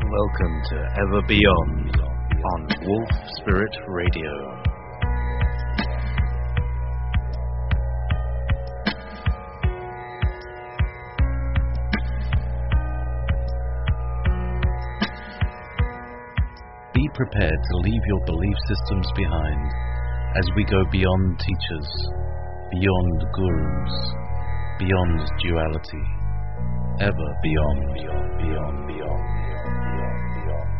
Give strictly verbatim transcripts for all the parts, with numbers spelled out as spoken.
Welcome to Ever Beyond on Wolf Spirit Radio. Be prepared to leave your belief systems behind as we go beyond teachers, beyond gurus, beyond duality, ever beyond, beyond, beyond, beyond, beyond, beyond, beyond, beyond.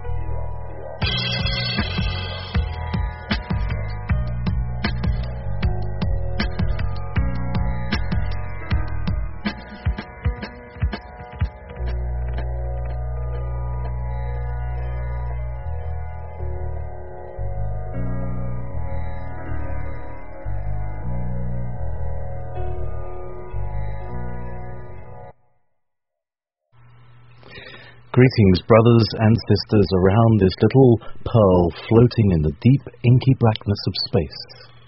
Greetings, brothers and sisters, around this little pearl floating in the deep, inky blackness of space.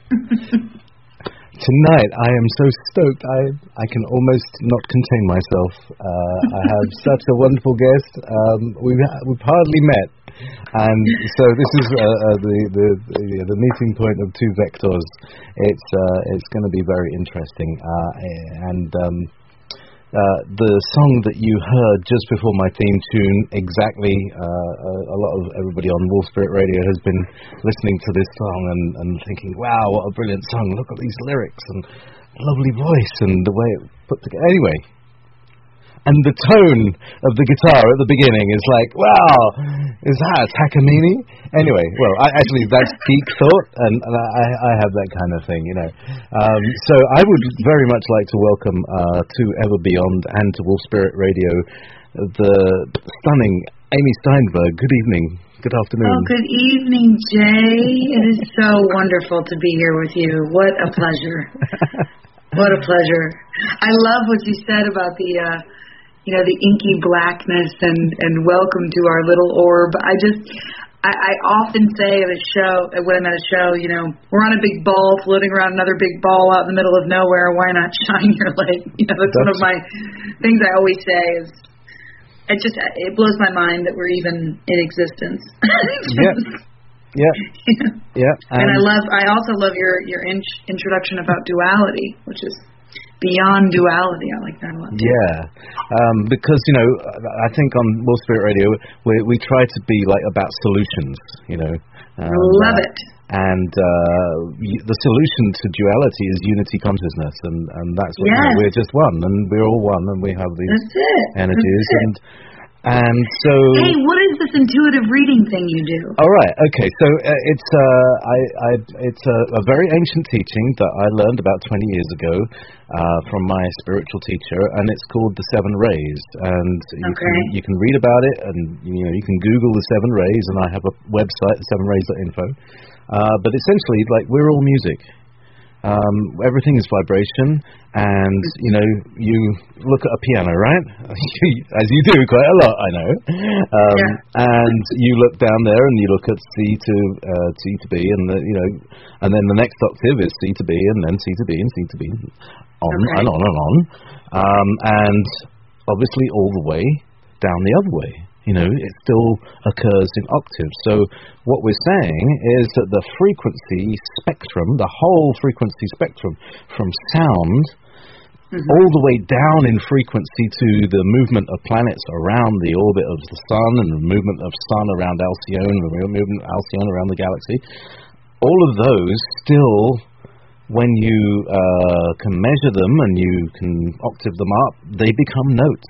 Tonight, I am so stoked, I I can almost not contain myself. Uh, I have such a wonderful guest. Um, we've, we've hardly met, and so this is uh, uh, the, the, the the meeting point of two vectors. It's, uh, it's going to be very interesting, uh, and... Um, Uh, the song that you heard just before my theme tune, exactly, uh, a, a lot of everybody on Wolf Spirit Radio has been listening to this song and, and thinking, wow, what a brilliant song, look at these lyrics and lovely voice and the way it put together. Anyway, and the tone of the guitar at the beginning is like, wow, is that Takamine? Anyway, well, I, actually, that's geek thought, and, and I, I have that kind of thing, you know. Um, so I would very much like to welcome uh, to Ever Beyond and to Wolf Spirit Radio the stunning Amy Steinberg. Good evening. Good afternoon. Oh, good evening, Jay. It is so wonderful to be here with you. What a pleasure. What a pleasure. I love what you said about the... Uh, you know, the inky blackness and, and welcome to our little orb. I just, I, I often say at a show, when I'm at a show, you know, we're on a big ball floating around another big ball out in the middle of nowhere. Why not shine your light? You know, that's, that's one of my things I always say is, it just, it blows my mind that we're even in existence. Yeah. Yeah. Yeah. And, and I love, I also love your, your in, introduction about duality, which is beyond duality. I like that a lot. Yeah, um, because, you know, I think on Wolf Spirit Radio, we, we try to be like about solutions, you know. Um, Love uh, it. And uh, the solution to duality is unity consciousness, and, and that's what yes. you know, we're just one, and we're all one, and we have these that's it. energies. That's it. and And so, hey, what is this intuitive reading thing you do? All right, okay. So uh, it's uh, I, I, it's a, a very ancient teaching that I learned about twenty years ago uh, from my spiritual teacher, and it's called the Seven Rays. And you okay. can you can read about it, and you know you can Google the Seven Rays, and I have a website, seven rays dot info. Uh, but essentially, like, we're all music. Um, everything is vibration, and, you know, you look at a piano, right? As you do quite a lot, I know. Um, yeah. And you look down there, and you look at C to uh, C to B, and, the, you know, and then the next octave is C to B, and then C to B, and C to B, on okay. and on and on. Um, and obviously all the way down the other way. You know, it still occurs in octaves. So what we're saying is that the frequency spectrum, the whole frequency spectrum, from sound mm-hmm. all the way down in frequency to the movement of planets around the orbit of the sun, and the movement of sun around Alcyone, and the movement of Alcyone around the galaxy, all of those still, when you uh, can measure them and you can octave them up, they become notes.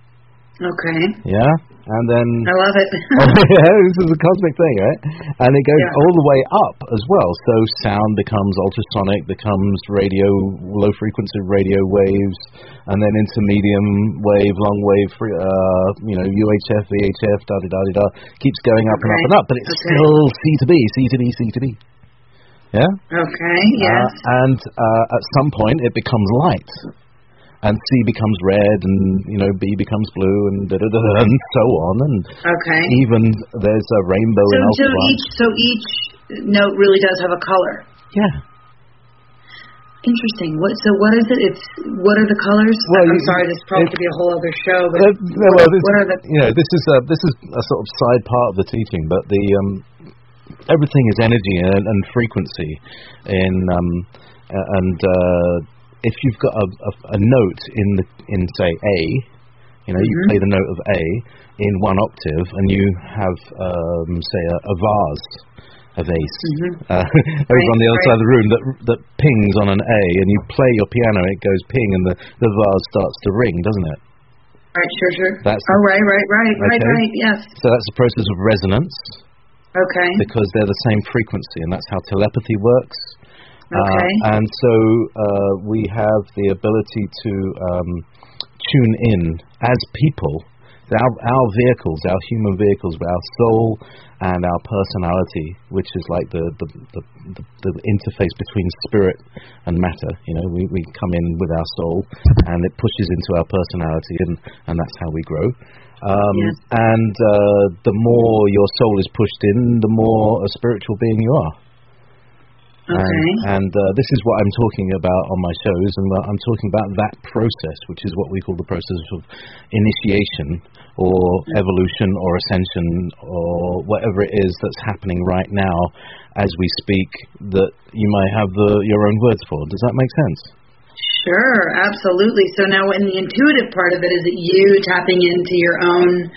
Okay. Yeah? And then... I love it. Oh, yeah, this is a cosmic thing, right? And it goes yeah. all the way up as well. So sound becomes ultrasonic, becomes radio, low-frequency radio waves, and then into medium wave, long wave, free, uh, you know, U H F, V H F, da-da-da-da-da, keeps going up okay. and up and up, but it's okay. still C to B, C to B, C to B. Yeah? Okay, yes. Uh, and uh, at some point it becomes light. And C becomes red, and, you know, B becomes blue, and da da da, and so on, and okay. even there's a rainbow so, in alpha. So each, so each note really does have a color. Yeah. Interesting. What? So what is it? It's what are the colors? Well, I'm you, sorry, this probably could be a whole other show. But uh, what, well, this, what are the? You know, this is a, this is a sort of side part of the teaching, but the um, everything is energy and, and frequency, in um, and uh, if you've got a, a, a note in the in say A, you know, mm-hmm. you play the note of A in one octave, and you have um, say a, a vase. A vase mm-hmm. uh, over right, on the other right. side of the room that that pings on an A, and you play your piano, it goes ping, and the, the vase starts to ring, doesn't it? Right, sure, sure. That's oh, right, right, right, okay. right, right, yes. So that's the process of resonance. Okay. Because they're the same frequency, and that's how telepathy works. Okay. Uh, and so uh, we have the ability to um, tune in as people. Our, our vehicles, our human vehicles, our soul and our personality, which is like the the, the, the the interface between spirit and matter. You know, we, we come in with our soul, and it pushes into our personality, and, and that's how we grow. Um, yes. And uh, the more your soul is pushed in, the more a spiritual being you are. Okay. And, and uh, this is what I'm talking about on my shows, and I'm talking about that process, which is what we call the process of initiation, or mm-hmm. evolution, or ascension, or whatever it is that's happening right now as we speak, that you might have the, your own words for. Does that make sense? Sure, absolutely. So now in the intuitive part of it, is it you tapping into your own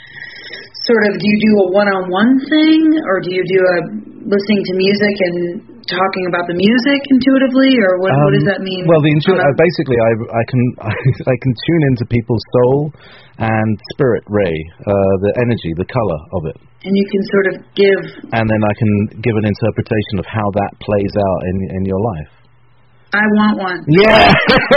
sort of, do you do a one-on-one thing, or do you do a listening to music and talking about the music intuitively, or what, um, what does that mean? Well, the intu- uh, basically, I, I can I, I can tune into people's soul and spirit ray, uh, the energy, the color of it, and you can sort of give, and then I can give an interpretation of how that plays out in in your life. I want one. Yeah.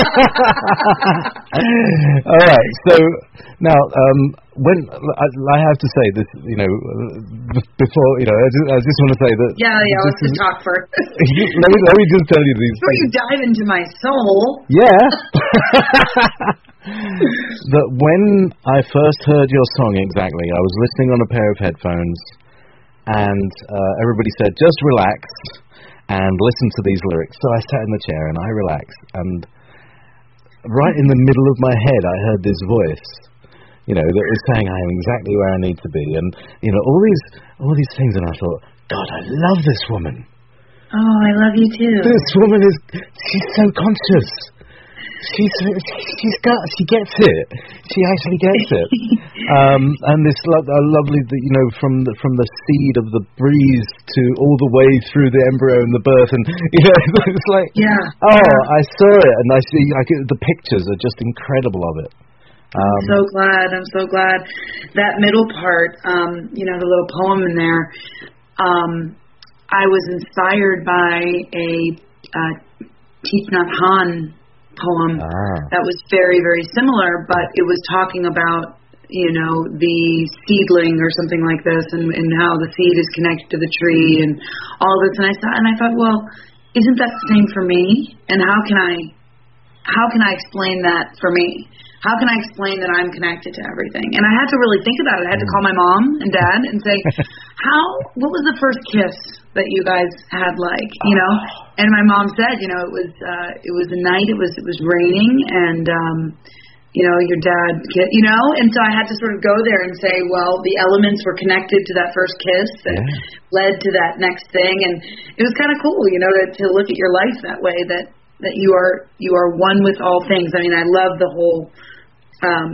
All right. So now, um, when I, I have to say this, you know, before you know, I just, I just want to say that. Yeah, yeah. Let's just talk first. let me let me just tell you these. Before things. you dive into my soul. Yeah. That when I first heard your song, exactly, I was listening on a pair of headphones, and uh, everybody said, "Just relax and listen to these lyrics." So I sat in the chair and I relaxed, and right in the middle of my head I heard this voice, you know, that was saying I am exactly where I need to be, and you know, all these all these things, and I thought, God, I love this woman. Oh, I love you too. This woman is, she's so conscious. She's she's got she gets it. She actually gets it. um, and this lo- uh, lovely, you know, from the from the seed of the breeze to all the way through the embryo and the birth, and you know, it's like, yeah. Oh, yeah. I saw it, and I see. I get, the pictures are just incredible of it. Um, I'm so glad. I'm so glad. That middle part, um, you know, the little poem in there. Um, I was inspired by a uh, Thich Nhat Hanh poem ah. that was very, very similar, but it was talking about, you know, the seedling or something like this, and, and how the seed is connected to the tree and all this. And I thought, and I thought, well, isn't that the same for me? And how can I, how can I explain that for me? How can I explain that I'm connected to everything? And I had to really think about it. I had to call my mom and dad and say, how, what was the first kiss that you guys had like, you know? And my mom said, you know, it was, uh, it was the night, it was, it was raining, and, um, you know, your dad, you know? And so I had to sort of go there and say, well, the elements were connected to that first kiss that yeah. led to that next thing. And it was kind of cool, you know, to, to look at your life that way, that, that you are, you are one with all things. I mean, I love the whole, um,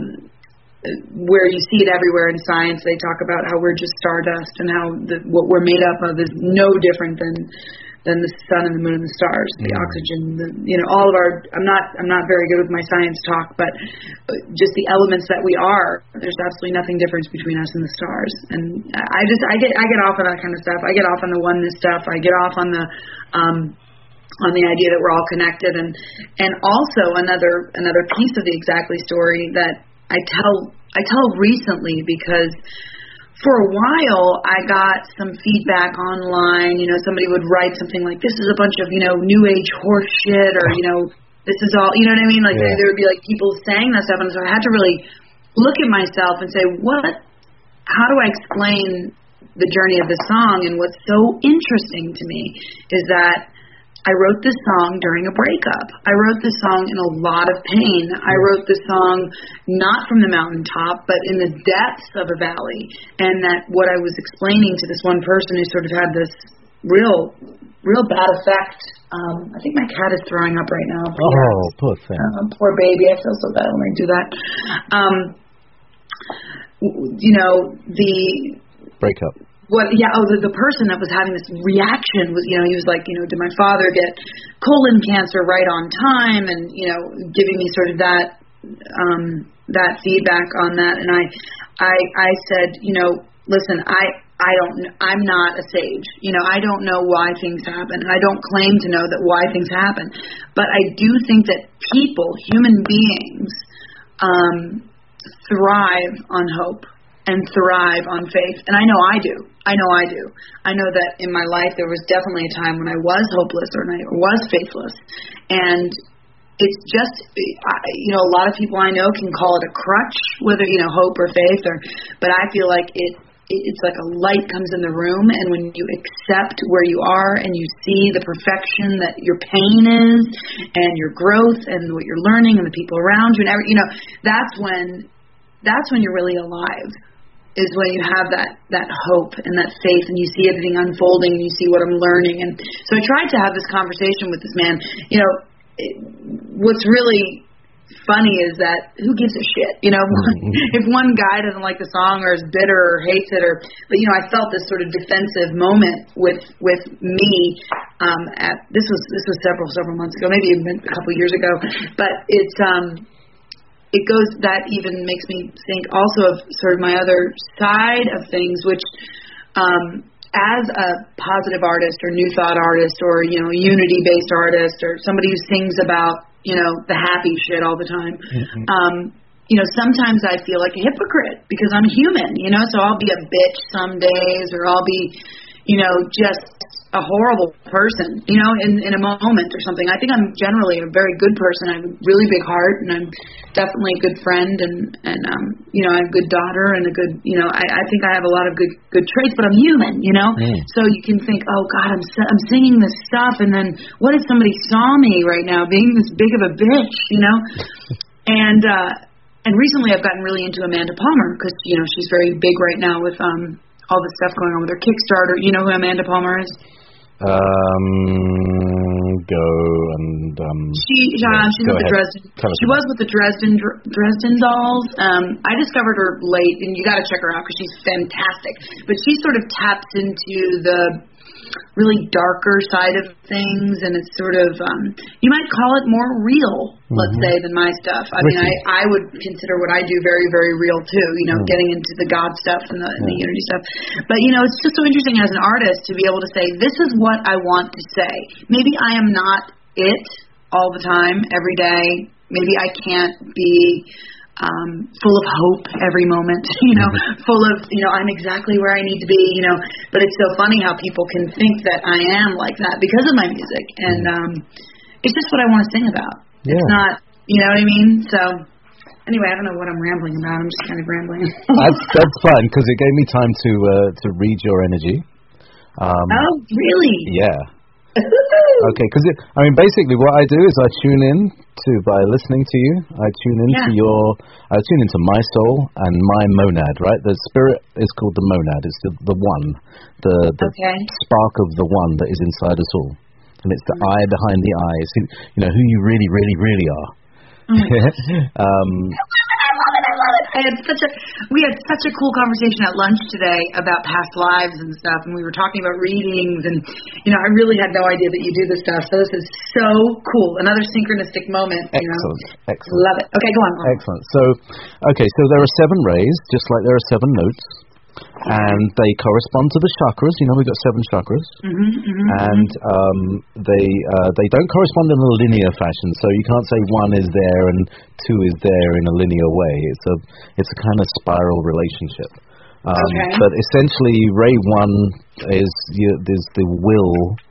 where you see it everywhere in science. They talk about how we're just stardust, and how the, what we're made up of is no different than than the sun and the moon and the stars, the mm. oxygen, the, you know, all of our. I'm not I'm not very good with my science talk, but just the elements that we are. There's absolutely nothing different between us and the stars. And I just I get I get off on that kind of stuff. I get off on the oneness stuff. I get off on the um, on the idea that we're all connected, and and also another another piece of the Exactly story that I tell I tell recently, because for a while I got some feedback online. You know, somebody would write something like, "This is a bunch of, you know, new age horse shit," or, you know, "This is all," you know what I mean? Like yeah. there, there would be like people saying that stuff, and so I had to really look at myself and say, what? How do I explain the journey of the song? And what's so interesting to me is that I wrote this song during a breakup. I wrote this song in a lot of pain. I wrote this song not from the mountaintop, but in the depths of a valley. And that what I was explaining to this one person who sort of had this real, real bad effect. Um, I think my cat is throwing up right now. Oh, yeah. Poor thing. Uh, poor baby. I feel so bad when I do that. Um, you know, the... Breakup. What? Yeah. Oh, the, the person that was having this reaction was, you know, he was like, you know, did my father get colon cancer right on time, and you know, giving me sort of that um, that feedback on that. And I, I, I said, you know, listen, I, I don't, I'm not a sage. You know, I don't know why things happen, and I don't claim to know that why things happen. But I do think that people, human beings, um, thrive on hope and thrive on faith. And I know I do. I know I do. I know that in my life there was definitely a time when I was hopeless or I was faithless. And it's just, you know, a lot of people I know can call it a crutch, whether, you know, hope or faith, or, but I feel like it, it's like a light comes in the room, and when you accept where you are and you see the perfection that your pain is and your growth and what you're learning and the people around you and every, you know, that's when, that's when you're really alive. Is when you have that, that hope and that faith, and you see everything unfolding, and you see what I'm learning. And so I tried to have this conversation with this man. You know, it, what's really funny is that who gives a shit? You know, if one guy doesn't like the song or is bitter or hates it, or, but you know, I felt this sort of defensive moment with with me. Um, at this was this was several several months ago, maybe even a couple years ago. But it's um. It goes, that even makes me think also of sort of my other side of things, which um, as a positive artist or new thought artist or, you know, unity-based artist or somebody who sings about, you know, the happy shit all the time, mm-hmm. um, you know, sometimes I feel like a hypocrite because I'm human, you know, so I'll be a bitch some days, or I'll be, you know, just a horrible person, you know, in, in a moment or something. I think I'm generally a very good person. I have a really big heart, and I'm definitely a good friend, and, and um, you know, I have a good daughter and a good, you know, I, I think I have a lot of good good traits, but I'm human, you know. Mm. So you can think, oh, God, I'm I'm singing this stuff, and then what if somebody saw me right now being this big of a bitch, you know? and uh, and recently I've gotten really into Amanda Palmer because, you know, she's very big right now with um all the stuff going on with her Kickstarter. You know who Amanda Palmer is? Um, go and um. She uh, she's with the Dresden. She was with the Dresden Dresden Dolls. Um, I discovered her late, and you got to check her out because she's fantastic. But she sort of taps into the really darker side of things, and it's sort of um, you might call it more real, mm-hmm. let's say, than my stuff. I mean, I, I would consider what I do very, very real too. You know, mm. getting into the God stuff and the, and the mm. unity stuff. But you know, it's just so interesting as an artist to be able to say, this is what I want to say. Maybe I am not it all the time, every day. Maybe I can't be um, full of hope every moment, you know, full of, you know, I'm exactly where I need to be, you know, but it's so funny how people can think that I am like that because of my music. And um, it's just what I want to sing about. Yeah. It's not, you know what I mean? So anyway, I don't know what I'm rambling about. I'm just kind of rambling. that's, that's fun because it gave me time to, uh, to read your energy. Um, oh, really? Yeah. Okay, because I mean, basically, what I do is I tune in to by listening to you. I tune into yeah. your, I tune into my soul and my monad. Right, the spirit is called the monad. It's the the one, the the okay. spark of the one that is inside us all, and it's the mm-hmm. eye behind the eyes. Who, you know, who you really, really, really are. Mm-hmm. um, I love it. I love it. I had such a we had such a cool conversation at lunch today about past lives and stuff, and we were talking about readings, and you know, I really had no idea that you do this stuff. So this is so cool. Another synchronistic moment. You excellent. know? Excellent. Love it. Okay, go on. Excellent. So, okay, so there are seven rays, just like there are seven notes. And they correspond to the chakras. You know, we've got seven chakras, mm-hmm, mm-hmm, and um, they uh, they don't correspond in a linear fashion. So you can't say one is there and two is there in a linear way. It's a it's a kind of spiral relationship. Um, okay. But essentially, ray one is you, there's the will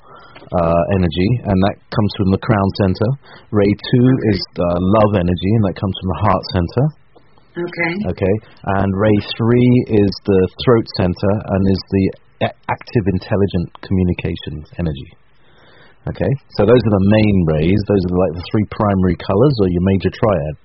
uh, energy, and that comes from the crown center. Ray two is the love energy, and that comes from the heart center. Okay. Okay. And ray three is the throat center and is the a- active, intelligent communication energy. Okay, so those are the main rays. Those are like the three primary colors, or your major triad.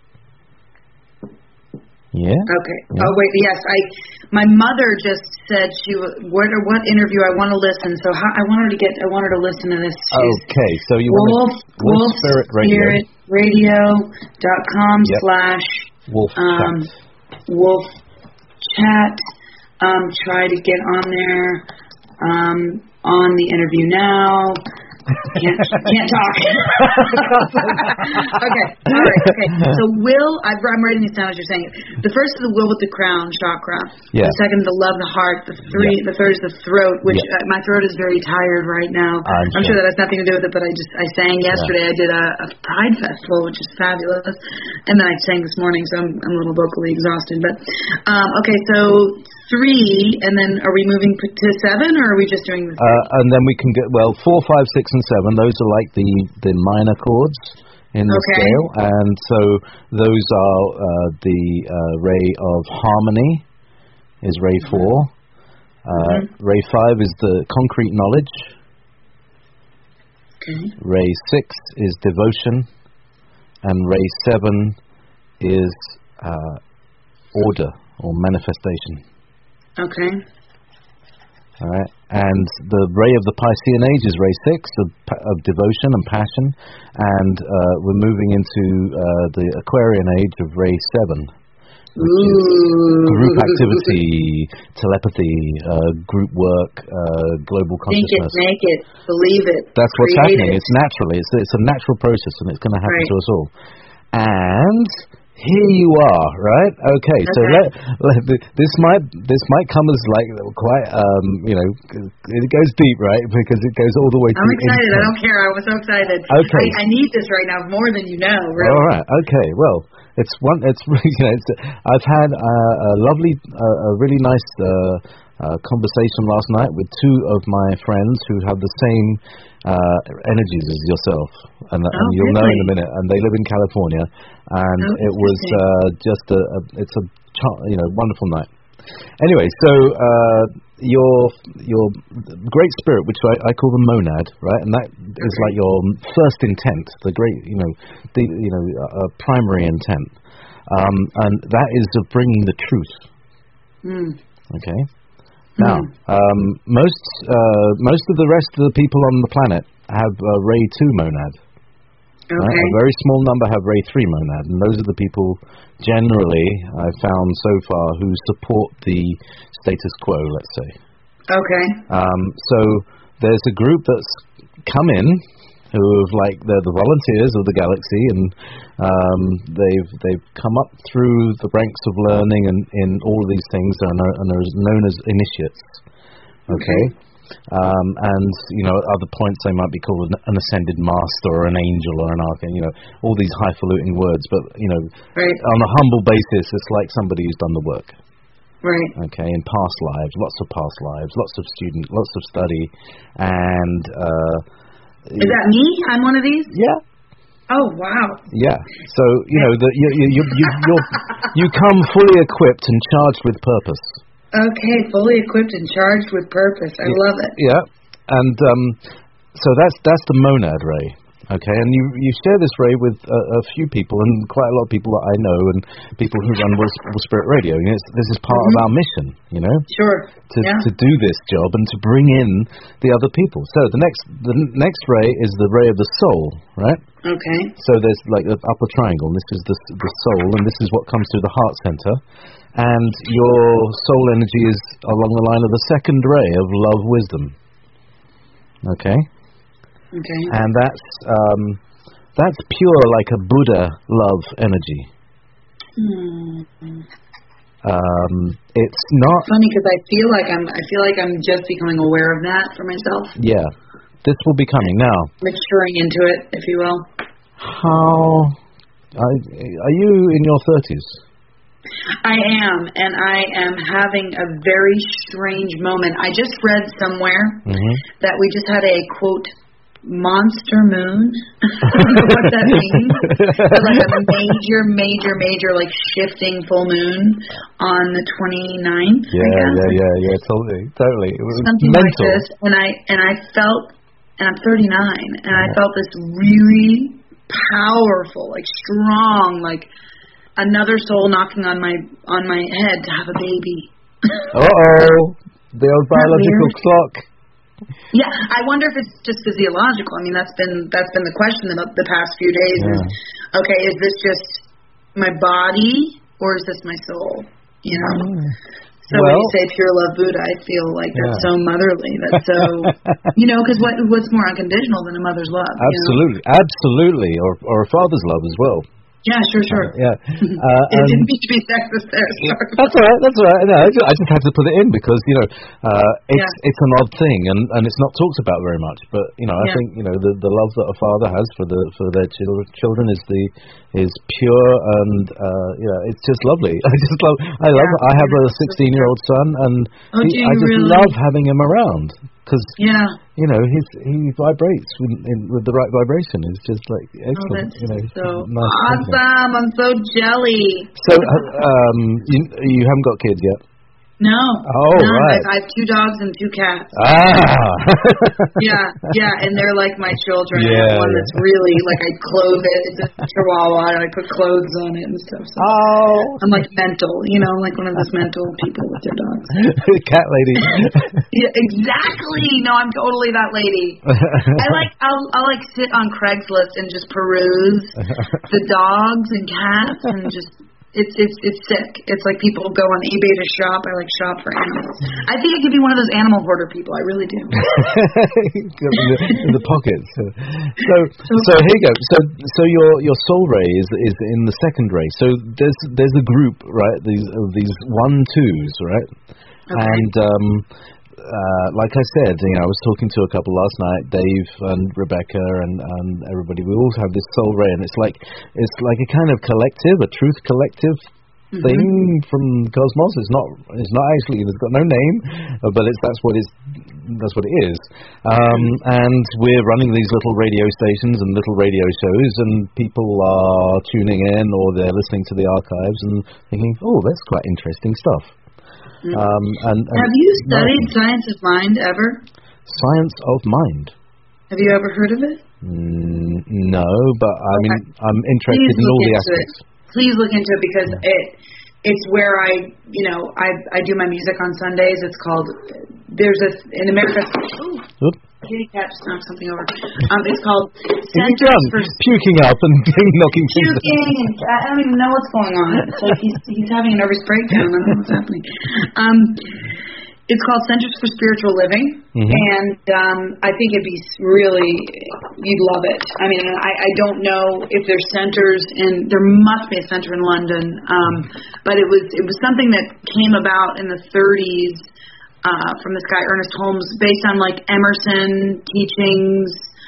Yeah. Okay. Yeah. Oh wait, yes. I. My mother just said she was. What what interview? I want to listen. So how, I want her to get. I want her to listen to this. She's Okay. So you Wolf want to, Wolf Spirit Radio. Radio dot com yep. slash Wolf um, Chat. Wolf Chat. Um, try to get on there. Um, on the interview now. Can't, can't talk. Okay, all right, okay. So will, I'm writing these down as you're saying it. The first is the will with the crown chakra. Yeah. The second, the love, the heart. The three, yeah. the third is the throat, which yeah. uh, my throat is very tired right now. I'm, I'm sure. sure that has nothing to do with it, but I just I sang yesterday. Yeah. I did a, a Pride Festival, which is fabulous, and then I sang this morning, so I'm, I'm a little vocally exhausted. But um, okay, so. Three, and then are we moving to seven, or are we just doing the three? Uh, and then we can get, well, four, five, six, and seven, those are like the, the minor chords in the okay. scale. And so those are uh, the uh, ray of harmony is ray four. Uh, mm-hmm. Ray five is the concrete knowledge. Okay. Ray six is devotion. And ray seven is uh, order or manifestation. Okay. All right, and the ray of the Piscean age is ray six of, of devotion and passion, and uh, we're moving into uh, the Aquarian age of ray seven, which Ooh. is group activity, telepathy, uh, group work, uh, global consciousness. Think it, make it, believe it. That's what's happening. It. It's naturally. It's it's a natural process, and it's going to happen right. to us all. And here you are, right? Okay, okay. so let, let, this might this might come as like quite um, you know, it goes deep, right? Because it goes all the way. I'm excited. Intent. I don't care. I was so excited. Okay, I, I need this right now more than you know. Really. All right. Okay. Well, it's one. It's you know. It's, I've had uh, a lovely, uh, a really nice. Uh, Uh, conversation last night with two of my friends who have the same uh, energies as yourself, and, oh, and you'll really? know in a minute. And they live in California, and oh, it was uh, just a, a, it's a you know wonderful night. Anyway, so uh, your your great spirit, which I, I call the monad, right, and that okay. is like your first intent, the great you know the you know uh, primary intent, um, and that is of bringing the truth. Mm. Okay. Now, um, most uh, most of the rest of the people on the planet have uh, ray two monad. Okay. Right? A very small number have ray three monad, and those are the people generally I've found so far who support the status quo. Let's say. Okay. Um, so there's a group that's come in who have like they're the volunteers of the galaxy, and um, they've they've come up through the ranks of learning and in all of these things and are, and are known as initiates. Okay, okay. Um, and you know, at other points they might be called an ascended master or an angel or an archangel. You know, all these highfalutin words, but you know, right. on a humble basis, it's like somebody who's done the work. Right. Okay, in past lives, lots of past lives, lots of student, lots of study, and. Uh, Is that me? I'm one of these? Yeah. Oh, wow. Yeah. So, you know, the, you, you, you, you, you're, you come fully equipped and charged with purpose. Okay, fully equipped and charged with purpose. I yeah. love it. Yeah. And um, so that's that's the monad ray. Okay, and you, you share this ray with uh, a few people, and quite a lot of people that I know, and people who run Will, Will Spirit Radio. You know, it's, this is part mm-hmm. of our mission, you know? Sure. To yeah. to do this job and to bring in the other people. So the next the next ray is the ray of the soul, right? Okay. So there's like the upper triangle, and this is the the soul, and this is what comes through the heart center. And your soul energy is along the line of the second ray of love wisdom. Okay? Okay. And that's um, that's pure like a Buddha love energy. Mm. Um, it's not it's funny because I feel like I'm I feel like I'm just becoming aware of that for myself. Yeah, this will be coming now. Maturing into it, if you will. How are, are you in your thirties? I am, and I am having a very strange moment. I just read somewhere mm-hmm. that we just had a quote. Monster moon. I don't know what that means. But like a major, major, major, like shifting full moon on the twenty-ninth. Yeah, yeah, yeah, yeah, totally, totally. It was something mental. like this, and I and I felt and I'm thirty-nine, and I felt this really powerful, like strong, like another soul knocking on my on my head to have a baby. Uh-oh, the old biological clock. Yeah, I wonder if it's just physiological. I mean, that's been that's been the question about the past few days. Yeah. Is, okay, is this just my body or is this my soul? You know. Mm. So well, when you say pure love Buddha, I feel like that's yeah. so motherly. That's so, you know, because what what's more unconditional than a mother's love? Absolutely, you know? absolutely, or or a father's love as well. Yeah, sure, sure. Uh, yeah. Uh, it didn't mean to be sexist there. Sorry. That's all right. That's all right. No, I just, I just had to put it in because you know uh, it's yeah. it's an odd thing and, and it's not talked about very much. But you know, I yeah. think you know the the love that a father has for the for their children children is the is pure and uh, you know it's just lovely. I just love. I love. Yeah. I have a sixteen year old son and oh, he, I just really? love having him around. Because yeah. you know he's he vibrates with, in, with the right vibration. It's just like excellent. Oh, that's you know, so nice awesome! Company. I'm so jelly. So uh, um, you you haven't got kids yet? No. Oh no, right. I, I have two dogs and two cats. Ah. yeah, yeah, and they're like my children. Yeah, I have one yeah. that's really like I clothe it. It's a chihuahua, and I put clothes on it and stuff. So oh. I'm like mental, you know, I'm like one of those mental people with their dogs. Cat lady. Yeah, exactly. No, I'm totally that lady. I like I'll I'll like sit on Craigslist and just peruse the dogs and cats and just. It's it's it's sick. It's like people go on eBay to shop. I like shop for animals. I think I could be one of those animal hoarder people. I really do. in, the, in the pockets. So so, so here you go. So so your your soul ray is is in the second ray. So there's there's a group, right? These of these one twos, right? Okay. And um, uh, like I said, you know, I was talking to a couple last night, Dave and Rebecca and, and everybody. We all have this soul ray, and it's like it's like a kind of collective, a truth collective mm-hmm. thing from the cosmos. It's not it's not actually it's got no name, but it's that's what it's that's what it is. Um, and we're running these little radio stations and little radio shows, and people are tuning in or they're listening to the archives and thinking, oh, that's quite interesting stuff. Mm-hmm. Um, and, and have you studied no. Science of Mind ever? Science of Mind. Have you ever heard of it? Mm, no, but I mean, okay. I'm interested Please in all the It. aspects. Please look into it because yeah. it it's where I you know I I do my music on Sundays. It's called there's a in America. Ooh. Kitty cat just knocked something over. Um, it's called Centers for puking up and knocking things puking and I don't even know what's going on. It's like he's he's having a nervous breakdown. I don't know what's happening. Um, it's called Centers for Spiritual Living, mm-hmm. and um, I think it'd be really you'd love it. I mean, I, I don't know if there's centers in there must be a center in London, um, but it was it was something that came about in the thirties. Uh, from this guy Ernest Holmes, based on like Emerson teachings,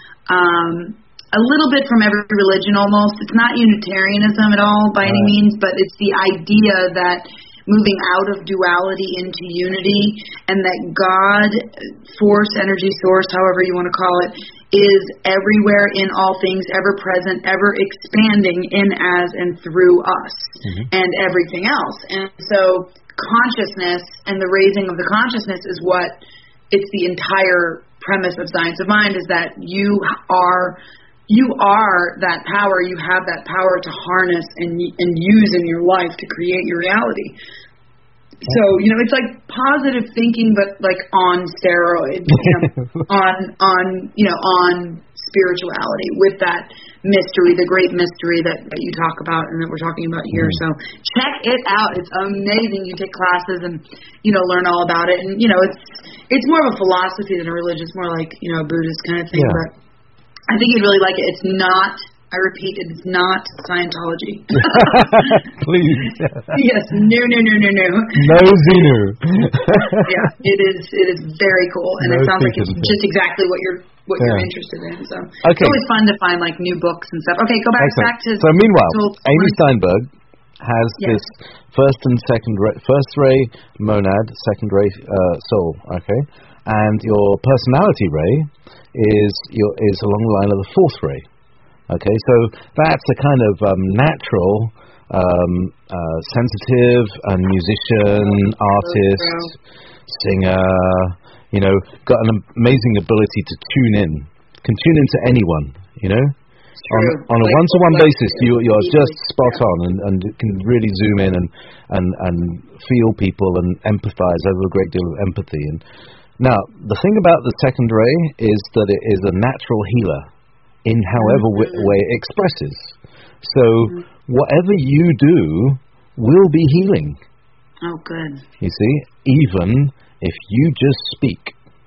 um, a little bit from every religion almost. It's not Unitarianism at all by right. any means, but it's the idea that moving out of duality into unity, and that God, force, energy source, however you want to call it, is everywhere in all things, ever present, ever expanding in, as, and through us, mm-hmm. and everything else. And so consciousness and the raising of the consciousness is what it's the entire premise of Science of Mind, is that you are you are that power. You have that power to harness and and use in your life to create your reality. So, you know, it's like positive thinking, but like on steroids, you know, on on you know on spirituality with that mystery, the great mystery that, that you talk about and that we're talking about here. Mm. So check it out. It's amazing. You take classes and, you know, learn all about it. And, you know, it's it's more of a philosophy than a religion. It's more like, you know, a Buddhist kind of thing. Yeah. But I think you'd really like it. It's not, I repeat, it is not Scientology. Please. Yes. No, no, no, no, no. No Xenu. Yeah. It is, it is very cool. And no it sounds like it's just exactly what you're what yeah. you're interested in. So okay. It's always fun to find like new books and stuff. Okay, go back Excellent. back to So meanwhile, Amy Steinberg has yes. this first and second ray, first ray monad, second ray uh, soul, okay? And your personality ray is your is along the line of the fourth ray. Okay, so that's a kind of um, natural um, uh, sensitive and musician, artist, singer, you know, got an amazing ability to tune in can tune into anyone, you know. On, on a like, one-to-one like, basis, you, you're just spot yeah. on and, and can really zoom in and, and, and feel people and empathize, have a great deal of empathy. And now, the thing about the second ray is that it is a natural healer in however mm-hmm. w- way it expresses. So mm-hmm. whatever you do will be healing. Oh, good. You see, even if you just speak.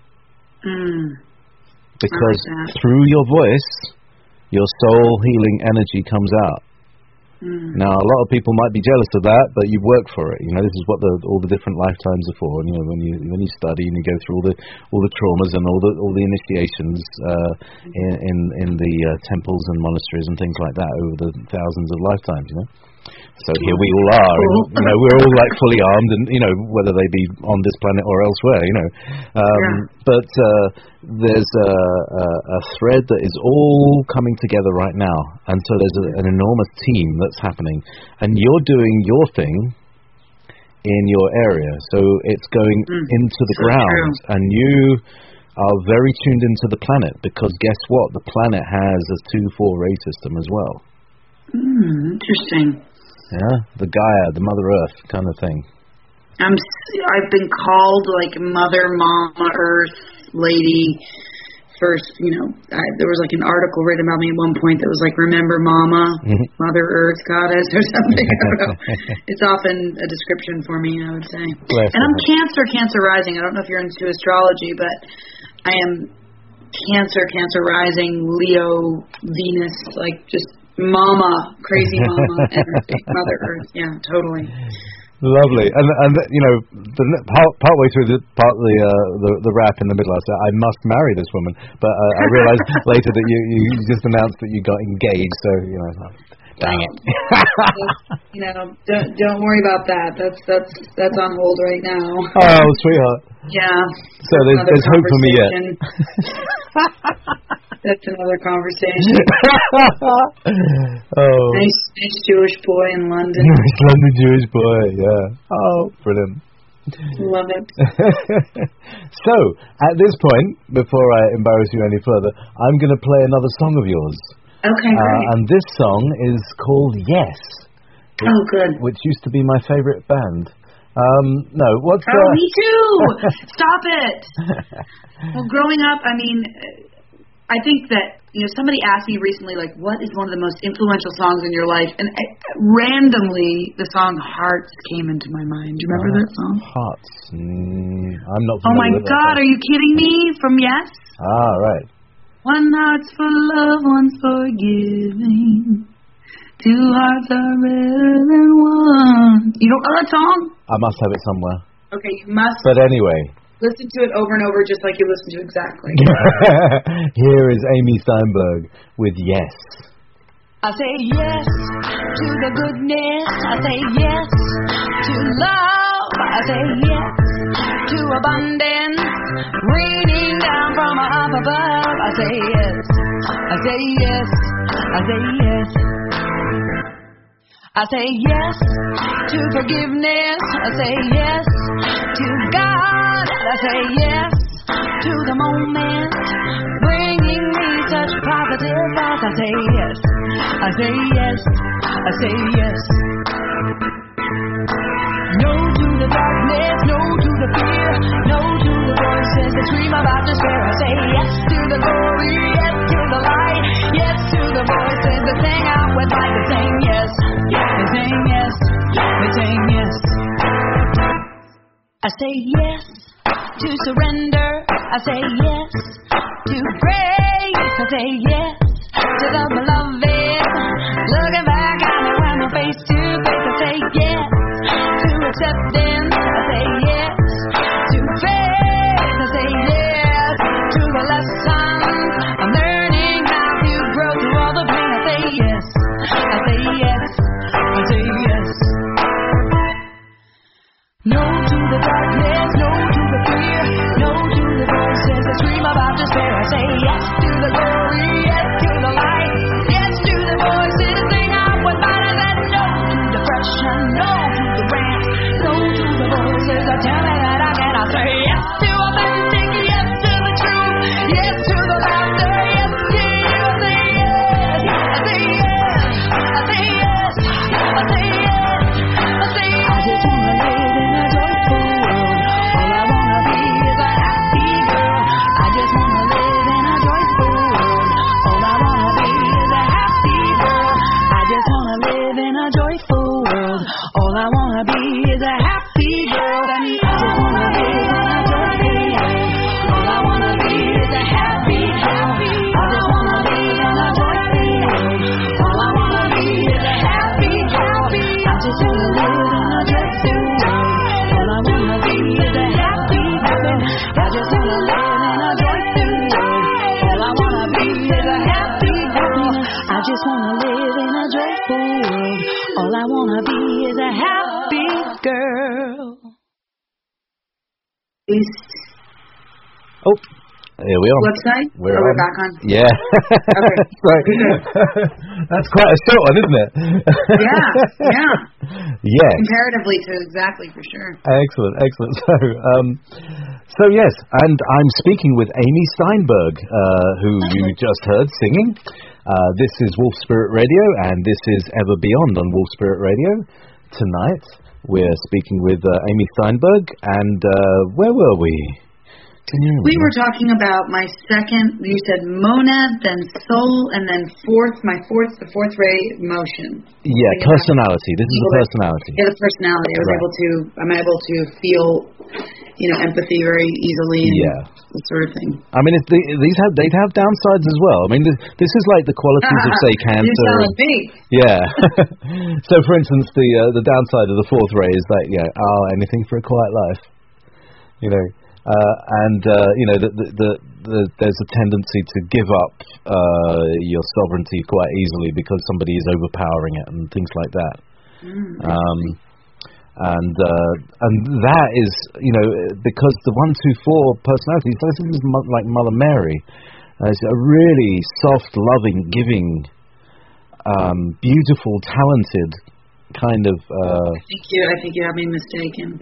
Mm. Because like through your voice, your soul healing energy comes out. Mm. Now, a lot of people might be jealous of that, but you've worked for it. You know, this is what the, all the different lifetimes are for. And, you know, when you when you study and you go through all the all the traumas and all the all the initiations uh, in in, in the uh, temples and monasteries and things like that over the thousands of lifetimes. You know. So here we all are, and, you know, we're all like fully armed, and you know, whether they be on this planet or elsewhere, you know. Um, yeah. But uh, there's a, a, a thread that is all coming together right now, and so there's a, an enormous team that's happening, and you're doing your thing in your area, so it's going mm, into the so ground, true. And you are very tuned into the planet, because guess what? The planet has a two four ray system as well. Mm, interesting. Yeah, the Gaia, the Mother Earth kind of thing. I'm. I've been called like Mother, Mama, Earth, Lady. First, you know, I, there was like an article written about me at one point that was like, "Remember, Mama, mm-hmm. Mother Earth, Goddess," or something. I don't know. It's often a description for me, I would say. Bless and I'm Cancer, Cancer rising. I don't know if you're into astrology, but I am Cancer, Cancer rising, Leo, Venus, like just. Mama, crazy mama, energy, Mother Earth, yeah, totally. Lovely, and and you know, the part partway through the part of the, uh, the the rap in the middle, I said I must marry this woman, but uh, I realized later that you you just announced that you got engaged, so you know, dang it. You know, don't don't worry about that. That's that's that's on hold right now. Oh, sweetheart. Yeah. So there's there's hope for me yet. That's another conversation. Oh. Nice, nice Jewish boy in London. Nice London Jewish boy, yeah. Oh, brilliant. Love it. So, at this point, before I embarrass you any further, I'm going to play another song of yours. Okay, great. Uh, and this song is called Yes. Which, oh, good. Which used to be my favorite band. Um, no, what's Oh, uh... me too! Stop it! Well, growing up, I mean... I think that, you know, somebody asked me recently, like, what is one of the most influential songs in your life? And I, randomly, the song Hearts came into my mind. Do you remember uh, that song? Hearts. Mm, I'm not familiar Oh, my with God, that. Are you kidding me? From Yes? Ah, right. One heart's for love, one's for giving. Two hearts are better than one. You don't know that song? I must have it somewhere. Okay, you must. But anyway... Listen to it over and over just like you listen to Exactly. Here is Amy Steinberg with Yes. I say yes to the goodness. I say yes to love. I say yes to abundance raining down from up above. I say yes. I say yes. I say yes. I say yes to forgiveness. I say yes to God. I say yes to the moment, bringing me such positive thoughts. I say yes. I say yes. I say yes. No to the darkness, no to the fear, no to the voices that scream about despair. I say yes to the glory, yes to the light, yes to the voices that sing out with light. They're saying yes, they're saying yes, they're saying yes. I say yes to surrender. I say yes to grace. I say yes to the beloved. Looking back at me when we're face to face. I say yes to acceptance. I say yes to faith. I say yes to the lessons I'm learning how to grow through all the pain. I say yes. I say yes. I say yes. No to the darkness, no to the fear, no to the voices that scream about despair. I say yes to the glory, yes to the light, yes to the voices that sing out with might. I said no to depression, no to the rant, no to the voices that tell me that I cannot. Say yes to authentic, yes to the truth, yes to the laughter, yes East. Oh, here we are. Website? We're, oh, we're on. back on. Yeah. Okay. Sorry. That's quite a short one, isn't it? Yeah, yeah. Yes. Comparatively to exactly, for sure. Excellent, excellent. So, um, so yes, and I'm speaking with Amy Steinberg, uh, who you just heard singing. Uh, this is Wolf Spirit Radio, and this is Ever Beyond on Wolf Spirit Radio. Tonight, we're speaking with uh, Amy Steinberg, and uh, where were we? We were talking about my second, you said monad, then soul, and then fourth, my fourth, the fourth ray motion. Yeah, personality. This is the personality. Yeah, the personality. I was right. able to, I'm able to feel, you know, empathy very easily. And yeah. that sort of thing. I mean, it, they, these have, they'd have downsides as well. I mean, this, this is like the qualities of, say, Cancer. You're telling me. Yeah. So, for instance, the uh, the downside of the fourth ray is that, yeah, oh, anything for a quiet life. You know. Uh, and, uh, you know, the, the, the, the, there's a tendency to give up uh, your sovereignty quite easily because somebody is overpowering it and things like that. Mm. Um, and uh, and that is, you know, because the one, two, four personality, this is like Mother Mary. Uh, it's a really soft, loving, giving, um, beautiful, talented kind of uh I think you I think you have me mistaken.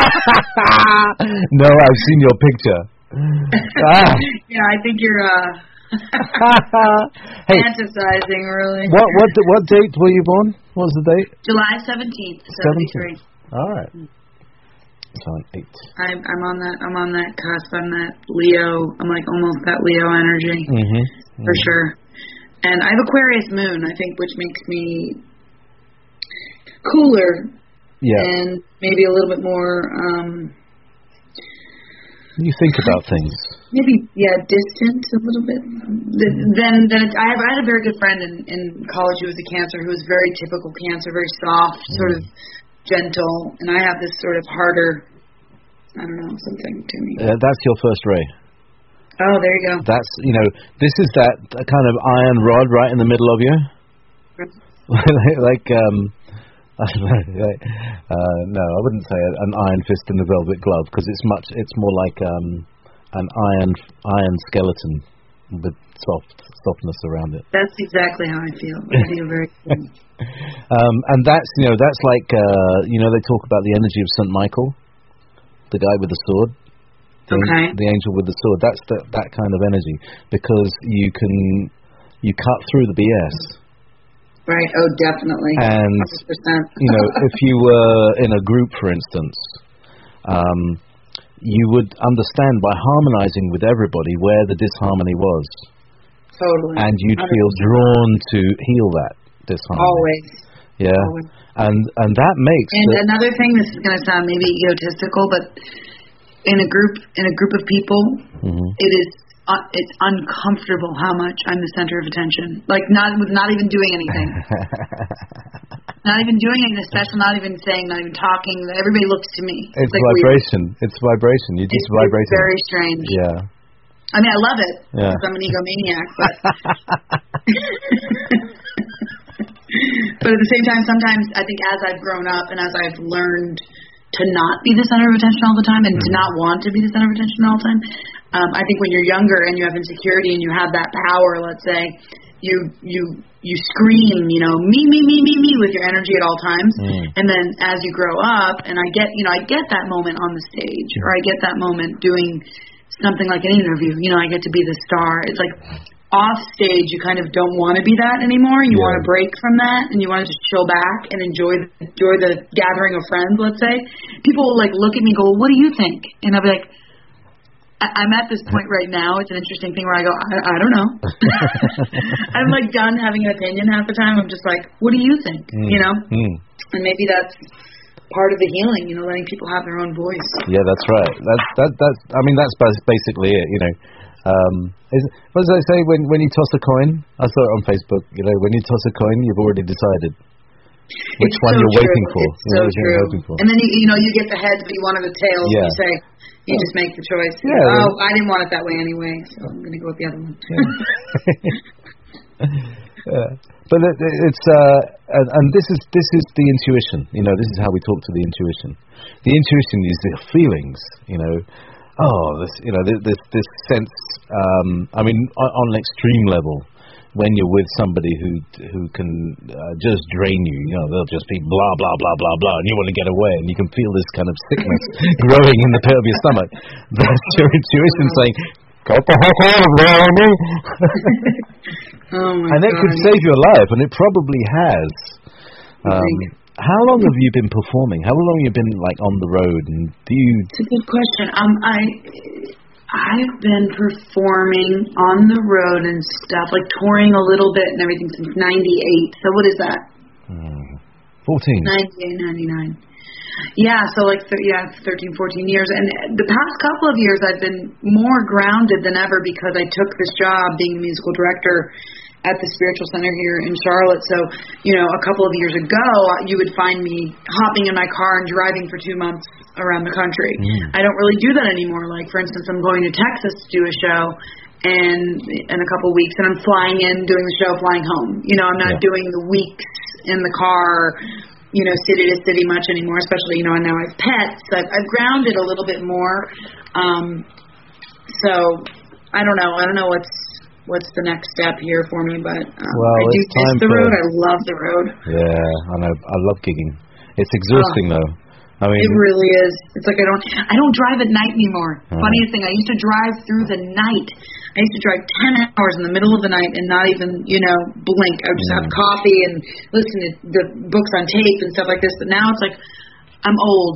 No, I've seen your picture. ah. Yeah, I think you're uh hey, fantasizing really. What what what date were you born? What was the date? July seventeenth, seventy-three. All right. So on eight. I'm I'm on that I'm on that cusp. I'm that Leo. I'm like almost that Leo energy. Mm-hmm. For mm-hmm. sure. And I have Aquarius moon, I think, which makes me cooler, yeah, and maybe a little bit more. Um, you think about things. Maybe, yeah, distant a little bit. Then, then it's, I have. I had a very good friend in, in college who was a Cancer, who was very typical Cancer, very soft, mm. sort of gentle, and I have this sort of harder. I don't know, something to me. Uh, that's your first ray. Oh, there you go. That's, you know, this is that kind of iron rod right in the middle of you. like, um. I don't know. Uh, no, I wouldn't say an iron fist in a velvet glove because it's much. It's more like um, an iron iron skeleton with soft softness around it. That's exactly how I feel. I feel very. um, and that's you know that's like uh, you know they talk about the energy of Saint Michael, the guy with the sword. The, okay. The angel with the sword. That's the, that kind of energy because you can you cut through the B S. Right. Oh, definitely. And one hundred percent. You know, if you were in a group, for instance, um, you would understand by harmonizing with everybody where the disharmony was. Totally. And you'd one hundred percent. feel drawn to heal that disharmony. Always. Yeah. Always. And and that makes. And the, another thing, this is going to sound maybe egotistical, but in a group in a group of people, mm-hmm. it is. Uh, it's uncomfortable how much I'm the center of attention. Like not with not even doing anything. Not even doing anything special, not even saying, not even talking. Everybody looks to me. It's, it's like vibration. Weird. It's vibration. You just it's, vibrating. It's very strange. Yeah. I mean, I love it. Yeah. Because I'm an egomaniac, but but at the same time, sometimes I think as I've grown up and as I've learned to not be the center of attention all the time and mm-hmm. to not want to be the center of attention all the time. Um, I think when you're younger and you have insecurity and you have that power, let's say, you you you scream, you know, me, me, me, me, me with your energy at all times. Mm. And then as you grow up, and I get, you know, I get that moment on the stage, or I get that moment doing something like an interview. You know, I get to be the star. It's like off stage, you kind of don't want to be that anymore. You yeah. want to break from that, and you want to just chill back and enjoy enjoy the gathering of friends. Let's say people will like look at me, and go, "What do you think?" And I'll be like, I'm at this point right now. It's an interesting thing where I go, I, I don't know. I'm like done having an opinion half the time. I'm just like, what do you think? Mm. You know? Mm. And maybe that's part of the healing, you know, letting people have their own voice. Yeah, that's right. That's that. That's. I mean, that's basically it. You know, um, is, what does I say when when you toss a coin? I saw it on Facebook. You know, when you toss a coin, you've already decided which it's one so you're true. waiting for. It's so true. For. And then you, you know, you get the heads, but you wanted the tails. Yeah. And you say. You just make the choice. Yeah. Oh, I didn't want it that way anyway, so I'm going to go with the other one. Yeah. Yeah. But it, it's uh, and, and this is this is the intuition. You know, this is how we talk to the intuition. The intuition is the feelings. You know, oh, this you know this this, this sense. Um, I mean, on, on an extreme level, when you're with somebody who who can uh, just drain you, you know, they'll just be blah blah blah blah blah, and you want to get away, and you can feel this kind of sickness growing in the pit of your stomach. That's your intuition saying, "Get the heck out of there, me!" Oh my and it God. could save your life, and it probably has. Um, how long have you been performing? How long have you been like on the road? And do you? It's a good question. Um, I I've been performing on the road and stuff, like touring a little bit and everything since ninety-eight. So what is that? Hmm, Fourteen. ninety-eight, ninety-nine. Yeah, so like th- yeah, thirteen, fourteen years. And the past couple of years I've been more grounded than ever because I took this job being a musical director at the Spiritual Center here in Charlotte. So, you know, a couple of years ago, you would find me hopping in my car and driving for two months around the country. Mm. I don't really do that anymore. Like, for instance, I'm going to Texas to do a show and in a couple of weeks, and I'm flying in, doing the show, flying home. You know, I'm not Yeah. doing the weeks in the car, you know, city to city much anymore, especially, you know, now I have pets. I've, I've grounded a little bit more. Um, so, I don't know. I don't know what's what's the next step here for me, but um, Well, I do it's miss time the for- road. I love the road. Yeah, I know. I love gigging. It's exhausting though. I mean, It really is. It's like I don't I don't drive at night anymore. Uh-huh. Funniest thing, I used to drive through the night. I used to drive ten hours in the middle of the night and not even, you know, blink. I would just have Mm. coffee and listen to the books on tape and stuff like this. But now it's like I'm old.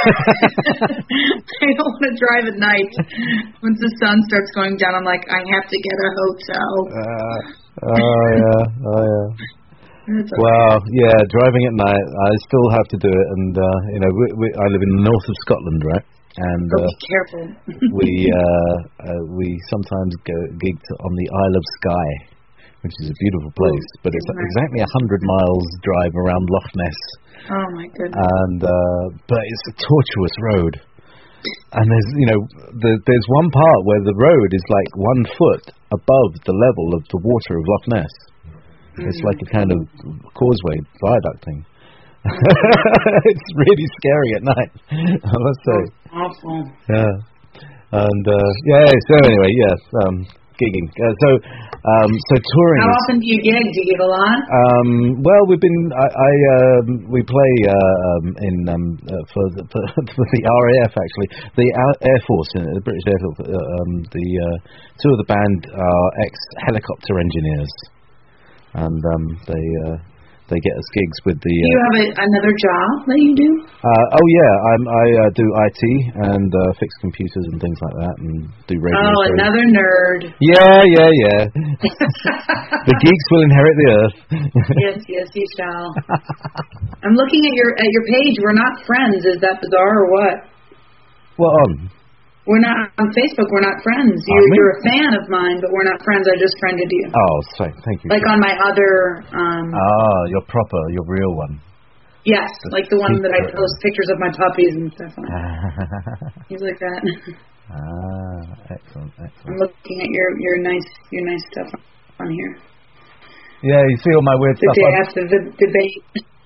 I don't want to drive at night. Once the sun starts going down, I'm like, I have to get a hotel. Uh, oh yeah, oh yeah. It's okay. Well, yeah, driving at night, I still have to do it, and uh, you know, we, we, I live in the north of Scotland, right? And So uh, be careful. we uh, uh, we sometimes go gig to, on the Isle of Skye, which is a beautiful place, Ooh, but it's nice. exactly a hundred miles drive around Loch Ness, Oh my goodness. and uh, but it's a tortuous road. And there's, you know, the, there's one part where the road is like one foot above the level of the water of Loch Ness. It's like a kind of causeway, viaduct thing. It's really scary at night, I must say. Awful. Yeah. And, uh, yeah, so anyway, yes, um, gigging. Uh, so, um, so touring How is... often do you gig? Do you gig a lot? Um, well, we've been. I, I um, we play uh, um, in um, uh, for, the, for, for the R A F actually, the Air Force, uh, the British Air Force. Uh, um, the uh, two of the band are ex helicopter engineers, and um, they uh, they get us gigs with the. Do you Uh, have a, another job that you do? uh, oh yeah, I'm, I uh, do I T and uh, fix computers and things like that, and do radio. Oh, shows. another nerd. Yeah, yeah, yeah. The geeks will inherit the earth. Yes, yes, you shall. I'm looking at your at your page. We're not friends. Is that bizarre or what? What on? We're not on Facebook. We're not friends. You're, Aren't we? you're a fan of mine, but we're not friends. I just friended you. Oh, sorry, thank you. Like on my other, um, Ah, your proper, your real one. yes, like the one that I secret post pictures of my puppies and stuff on. ah, Things like that. excellent, I'm excellent. looking at your your nice your nice stuff on here. Yeah, you see all my weird The stuff day on. after the debate.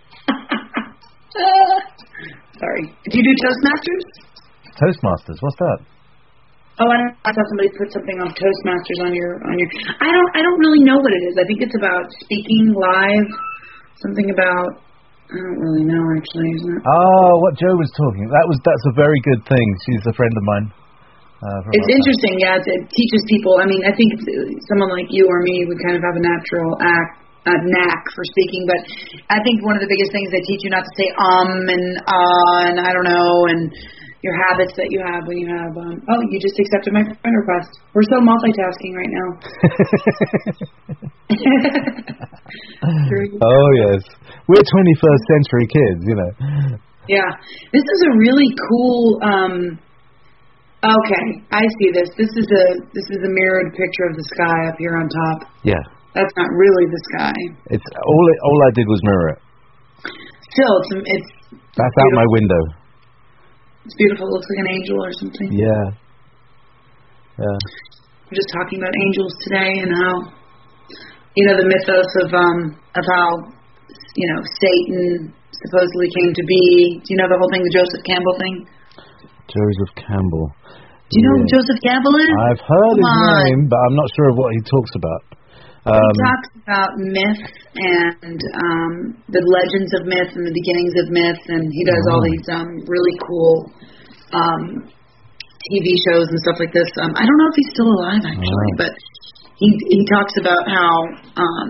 Sorry. Do you do Toastmasters? Toastmasters, what's that? Oh, I don't. I thought somebody put something on Toastmasters on your on your. I don't. I don't really know what it is. I think it's about speaking live. Something about. I don't really know actually. Isn't it? Oh, what Joe was talking. That was that's a very good thing. She's a friend of mine. Uh, from It's outside. interesting. Yeah, it, it teaches people. I mean, I think it's, uh, someone like you or me would kind of have a natural act. Uh, knack for speaking, but I think one of the biggest things they teach you not to say um and uh and I don't know and your habits that you have when you have um oh you just accepted my friend request. We're so multitasking right now. Oh yes, we're twenty-first century kids, you know. Yeah, this is a really cool. um Okay, I see this. This is a this is a mirrored picture of the sky up here on top. Yeah, That's not really the sky. it's all. It, all I did was mirror it. Still, it's it's That's out my window. it's beautiful. It looks like an angel or something. Yeah. Yeah. We're just talking about angels today and how you know, the mythos of um of how, you know, Satan supposedly came to be. Do you know the whole thing, the Joseph Campbell thing? Joseph Campbell. Do you know yeah. who Joseph Campbell is? I've heard Come his on. name, but I'm not sure of what he talks about. Um, he talks about myth and um, the legends of myth and the beginnings of myth, and he does all Oh. these um, really cool um, T V shows and stuff like this. Um, I don't know if he's still alive, actually, Oh. but he he talks about how um,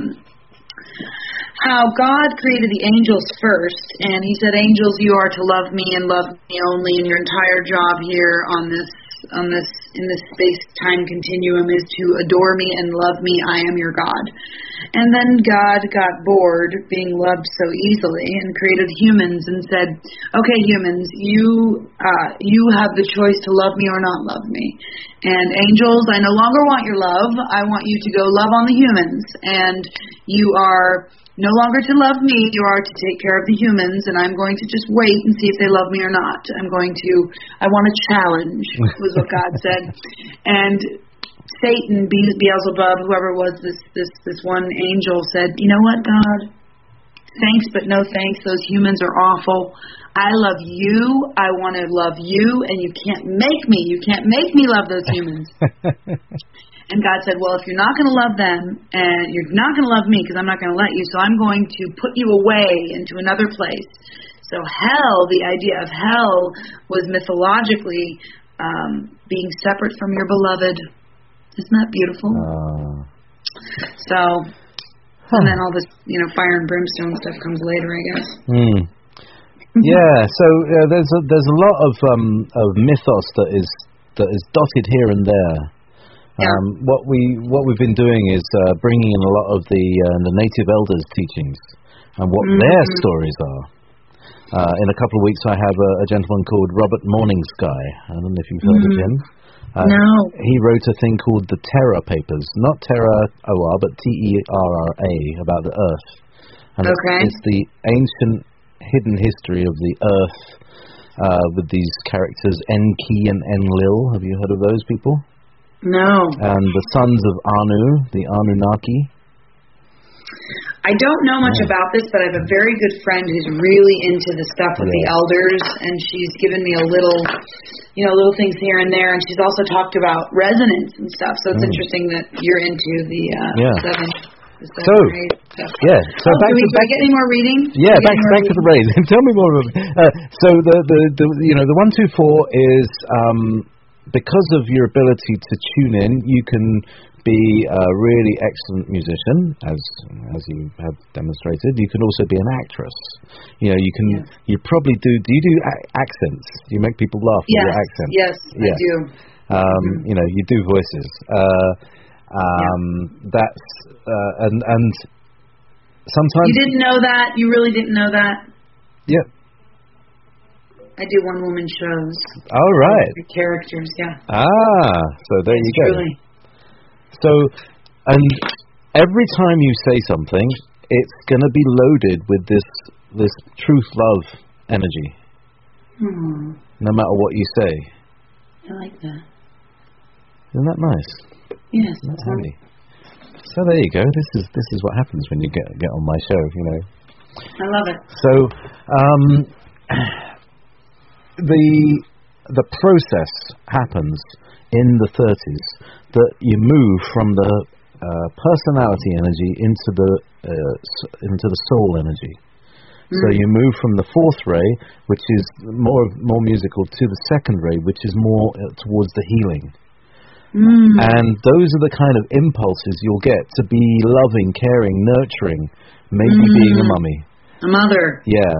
how God created the angels first, and he said, "Angels, you are to love me and love me only, and your entire job here on this on this in this space-time continuum is to adore me and love me. I am your God." And then God got bored being loved so easily and created humans and said, "Okay, humans, you uh, you have the choice to love me or not love me. And angels, I no longer want your love. I want you to go love on the humans. And you are no longer to love me, you are to take care of the humans, and I'm going to just wait and see if they love me or not. I'm going to, I want a challenge," was what God said. And Satan, Be- Beelzebub, whoever was this, this, this one angel said, "You know what, God? Thanks, but no thanks. Those humans are awful. I love you. I want to love you, and you can't make me. You can't make me love those humans." And God said, "Well, if you're not going to love them, and you're not going to love me, because I'm not going to let you, so I'm going to put you away into another place." So hell, the idea of hell was mythologically um, being separate from your beloved. Isn't that beautiful? Uh, So, huh. And then all this, you know, fire and brimstone stuff comes later, I guess. hmm. Yeah. So uh, there's a, there's a lot of um, of mythos that is that is dotted here and there. Yeah. Um, what we what we've been doing is uh, bringing in a lot of the uh, the native elders' teachings and what Mm-hmm. their stories are. Uh, in a couple of weeks, I have a, a gentleman called Robert Morningsky. I don't know if you've heard Mm-hmm. of him. Uh, No. He wrote a thing called the Terra Papers, not Terra O R, but T E R R A, about the Earth. And it's- Okay. it's the ancient hidden history of the Earth uh, with these characters Enki and Enlil. Have you heard of those people? No. And the sons of Anu, the Anunnaki. I don't know much Yeah. about this, but I have a very good friend who's really into the stuff with the Yeah. elders, and she's given me a little, you know, little things here and there, and she's also talked about resonance and stuff. So it's Mm. interesting that you're into the uh, Yeah. seven. The seven So, rays stuff. Yeah. So Oh, back do we, to do I get any more reading? Yeah, Do I get back, any more back to the rays. Tell me more about it. Uh, so the, the, the you know the one two four is um, because of your ability to tune in, you can be a really excellent musician, as as you have demonstrated. You can also be an actress. You know, you can Yes. you probably do. Do you do a- accents? You make people laugh with Yes, your accent. yes, I Yeah. do. Um, Mhm. You know, you do voices. Uh, um, That's uh, and and sometimes You didn't know that? You really didn't know that? yeah. I do one-woman shows. All right. The characters, yeah. Ah, so there Yes, you go. Truly. So, and every time you say something, it's going to be loaded with this this truth love energy, Hmm. no matter what you say. I like that. Isn't that nice? Yes. Isn't that handy? So there you go. This is this is what happens when you get get on my show. You know. I love it. So, um, the the process happens in the thirties that you move from the uh, personality energy into the uh, s- into the soul energy. So you move from the fourth ray, which is more more musical, to the second ray, which is more uh, towards the healing. Mm. And those are the kind of impulses you'll get to be loving, caring, nurturing, maybe Mm. being a mummy. A mother. Yeah.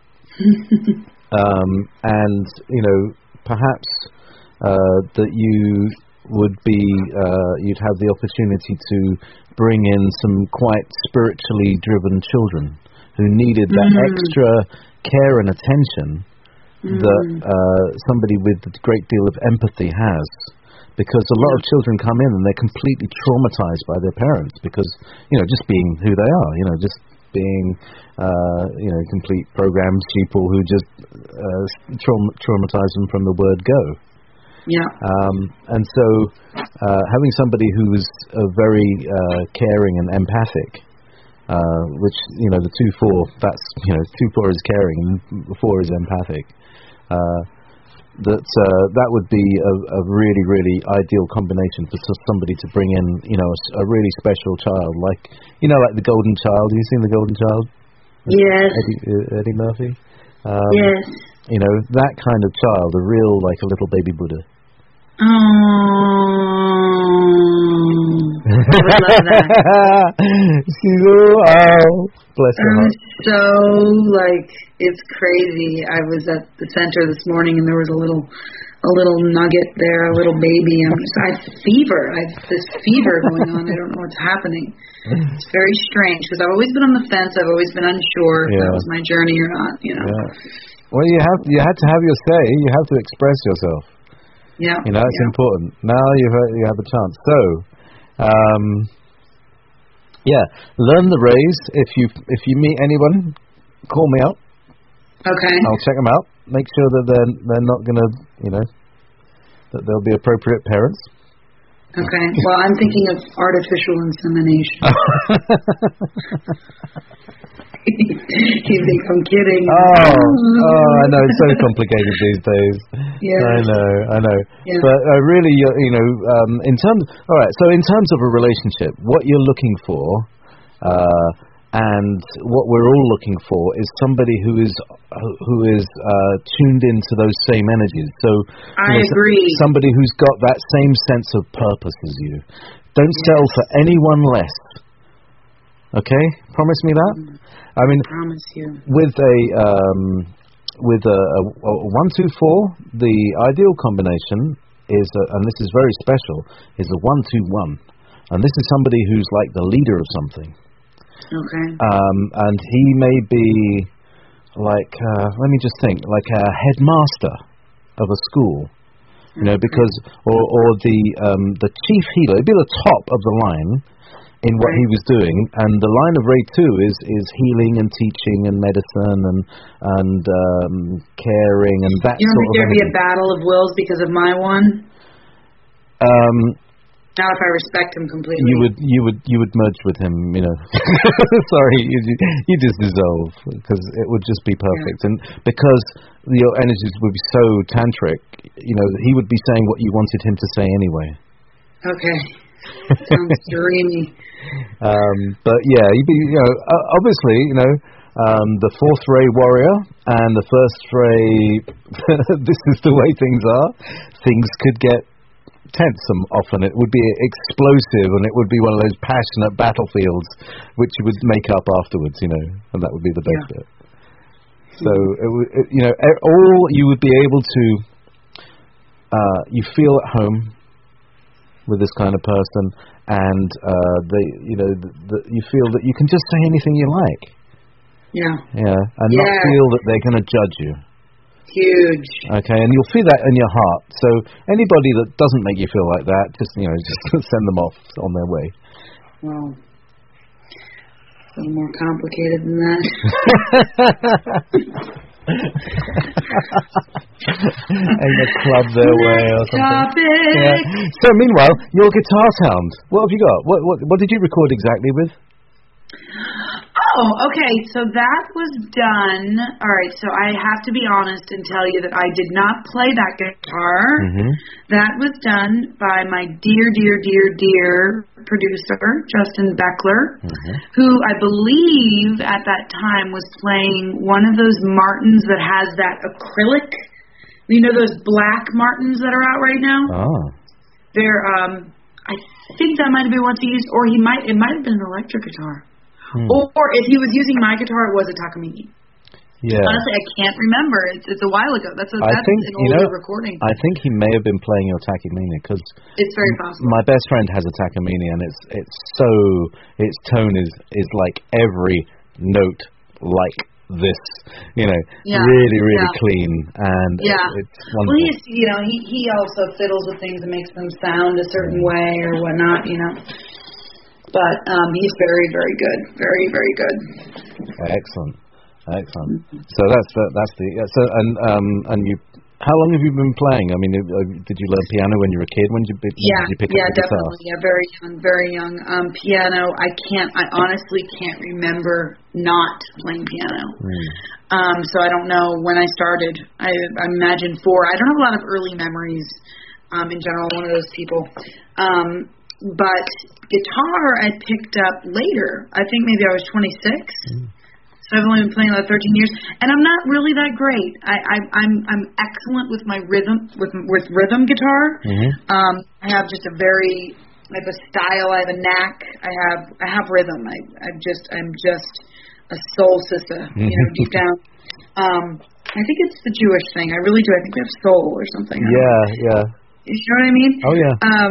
um, and, you know, perhaps uh, that you would be, uh, you'd have the opportunity to bring in some quite spiritually driven children who needed that Mm. extra care and attention Mm. that uh, somebody with a great deal of empathy has. Because a lot of children come in and they're completely traumatized by their parents because, you know, just being who they are, you know, just being, uh, you know, complete programmed people who just uh, traum- traumatize them from the word go. Yeah. Um, and so uh, having somebody who's uh, very uh, caring and empathic, uh, which, you know, the two four, that's, you know, two four is caring and four is empathic. Uh, that uh, that would be a, a really, really ideal combination for somebody to bring in, you know, a, a really special child, like, you know, like the Golden Child. Have you seen the Golden Child? Yes. Eddie, uh, Eddie Murphy. Um, yes. You know, that kind of child, a real, like a little baby Buddha. Oh, I would love that. She's oh, bless her I'm heart. so, like, it's crazy. I was at the center this morning, and there was a little, a little nugget there, a little baby. I'm just, I have fever. I have this fever going on. I don't know what's happening. It's very strange because I've always been on the fence. I've always been unsure if Yeah. that was my journey or not. You know. Yeah. Well, you have you had to have your say. You have to express yourself. Yeah. You know, it's yeah. important. Now you've you have a chance. So, um, yeah, learn the rays. If you if you meet anyone, call me out. Okay. I'll check them out. Make sure that they're they're not gonna, you know, that they'll be appropriate parents. Okay. Well, I'm thinking of artificial insemination. You think I'm kidding? Oh, oh, I know, it's so complicated these days. Yeah. I know, I know. Yeah. But uh, really, you you know, um, in terms, all right. So in terms of a relationship, what you're looking for, uh, and what we're all looking for, is somebody who is who is uh, tuned into those same energies. So I you know, agree. Somebody who's got that same sense of purpose as you. Don't Yes. settle for anyone less. Okay, promise me that. Mm. I mean, I promise you. with a um, with a, a, a one two four, the ideal combination is, a, and this is very special, is a one two one, and this is somebody who's like the leader of something. Okay. Um, and he may be like, uh, let me just think, like a headmaster of a school, you know, because or or the um, the chief healer, he'd be the top of the line in what Right. he was doing, and the line of Ray two is is healing and teaching and medicine and and um, caring and that You don't sort think of there'd be a energy. battle of wills because of my one? Um, Not if I respect him completely. you would you would you would merge with him, you know. Sorry, you you just dissolve because it would just be perfect, yeah. And because your energies would be so tantric, you know, he would be saying what you wanted him to say anyway. Okay. Sounds dreamy. Um, but yeah, you'd be, you know, uh, obviously, you know, um, the fourth ray warrior and the first ray. This is the way things are. Things could get tense and often. It would be explosive, and it would be one of those passionate battlefields, which you would make up afterwards, you know, and that would be the best Yeah. bit. So, it, would- it, you know, e- all you would be able to, uh, you feel at home with this kind of person, and uh, they, you know, the, the, you feel that you can just say anything you like, Yeah. yeah, and not Yeah. feel that they're going to judge you. Huge. Okay, and you'll feel that in your heart. So anybody that doesn't make you feel like that, just, you know, just send them off on their way. Well, a little more complicated than that. Ain't a club their way or something. Topic. Yeah. So meanwhile, your guitar sound. What have you got? What what what did you record exactly with? Oh, okay. So that was done. All right. So I have to be honest and tell you that I did not play that guitar. Mm-hmm. That was done by my dear, dear, dear, dear producer, Justin Beckler, Mm-hmm. who I believe at that time was playing one of those Martins that has that acrylic. You know those black Martins that are out right now? Oh. They're, um, I think that might have been what he used, or he might, it might have been an electric guitar. Hmm. Or if he was using my guitar, it was a Takamine. Yeah. Honestly, I can't remember. It's it's a while ago. That's a, I that's think, an you older know, recording. I think he may have been playing your Takamine because It's very possible. my best friend has a Takamine, and it's it's so its tone is is like every note like this, you know, Yeah, really really yeah. clean, and Yeah. it, it's Well, wonderful. he's, you know, he, he also fiddles with things and makes them sound a certain way or whatnot, you know. But um, he's very, very good. Very, very good. Excellent, excellent. So that's the, that's the yeah, so and um and you how long have you been playing? I mean, uh, did you learn piano when you were a kid? When did you, when yeah, did you pick yeah, up the guitar? definitely. Yeah, very young, very young. Um, piano, I can't, I honestly can't remember not playing piano. Mm. Um, so I don't know when I started. I, I imagine four. I don't have a lot of early memories um, in general, one of those people. Um, but guitar I picked up later. I think maybe I was twenty-six. Mm. So I've only been playing about thirteen years, and I'm not really that great. I, I, I'm I'm excellent with my rhythm with with rhythm guitar. Mm-hmm. Um, I have just a very I have a style. I have a knack. I have I have rhythm. I I'm just I'm just a soul sister, you know, deep down. Um, I think it's the Jewish thing. I really do. I think we have soul or something. Yeah, yeah. You know what I mean? Oh yeah. Um,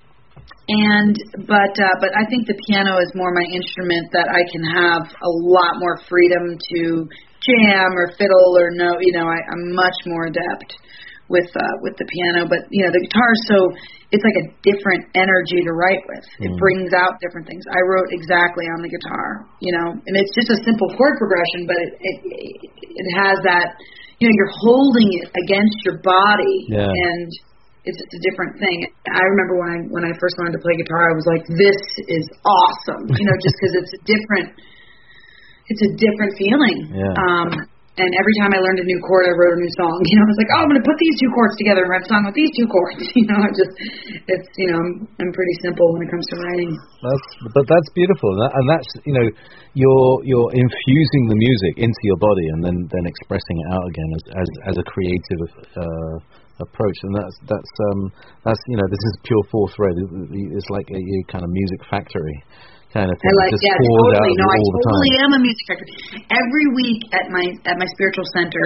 And but uh, but I think the piano is more my instrument that I can have a lot more freedom to jam or fiddle or no, you know, I, I'm much more adept with uh, with the piano. But you know, the guitar is so it's like a different energy to write with. It mm. brings out different things. I wrote exactly on the guitar, you know, and it's just a simple chord progression, but it it, it has that, you know, you're holding it against your body yeah. and. It's just a different thing. I remember when I when I first learned to play guitar, I was like, "This is awesome," you know, just because it's a different, it's a different feeling. Yeah. Um, and every time I learned a new chord, I wrote a new song. You know, I was like, "Oh, I'm going to put these two chords together and write a song with these two chords." You know, I just, it's you know, I'm, I'm pretty simple when it comes to writing. That's, but that's beautiful, and, that, and that's you know, you're you're infusing the music into your body and then then expressing it out again as as, as a creative. Uh, approach, and that's that's um that's you know this is pure four thread. It's like a, a kind of music factory kind of thing. I like just yeah, pours totally. out No, I all the totally time. am a music factory. Every week at my at my spiritual center,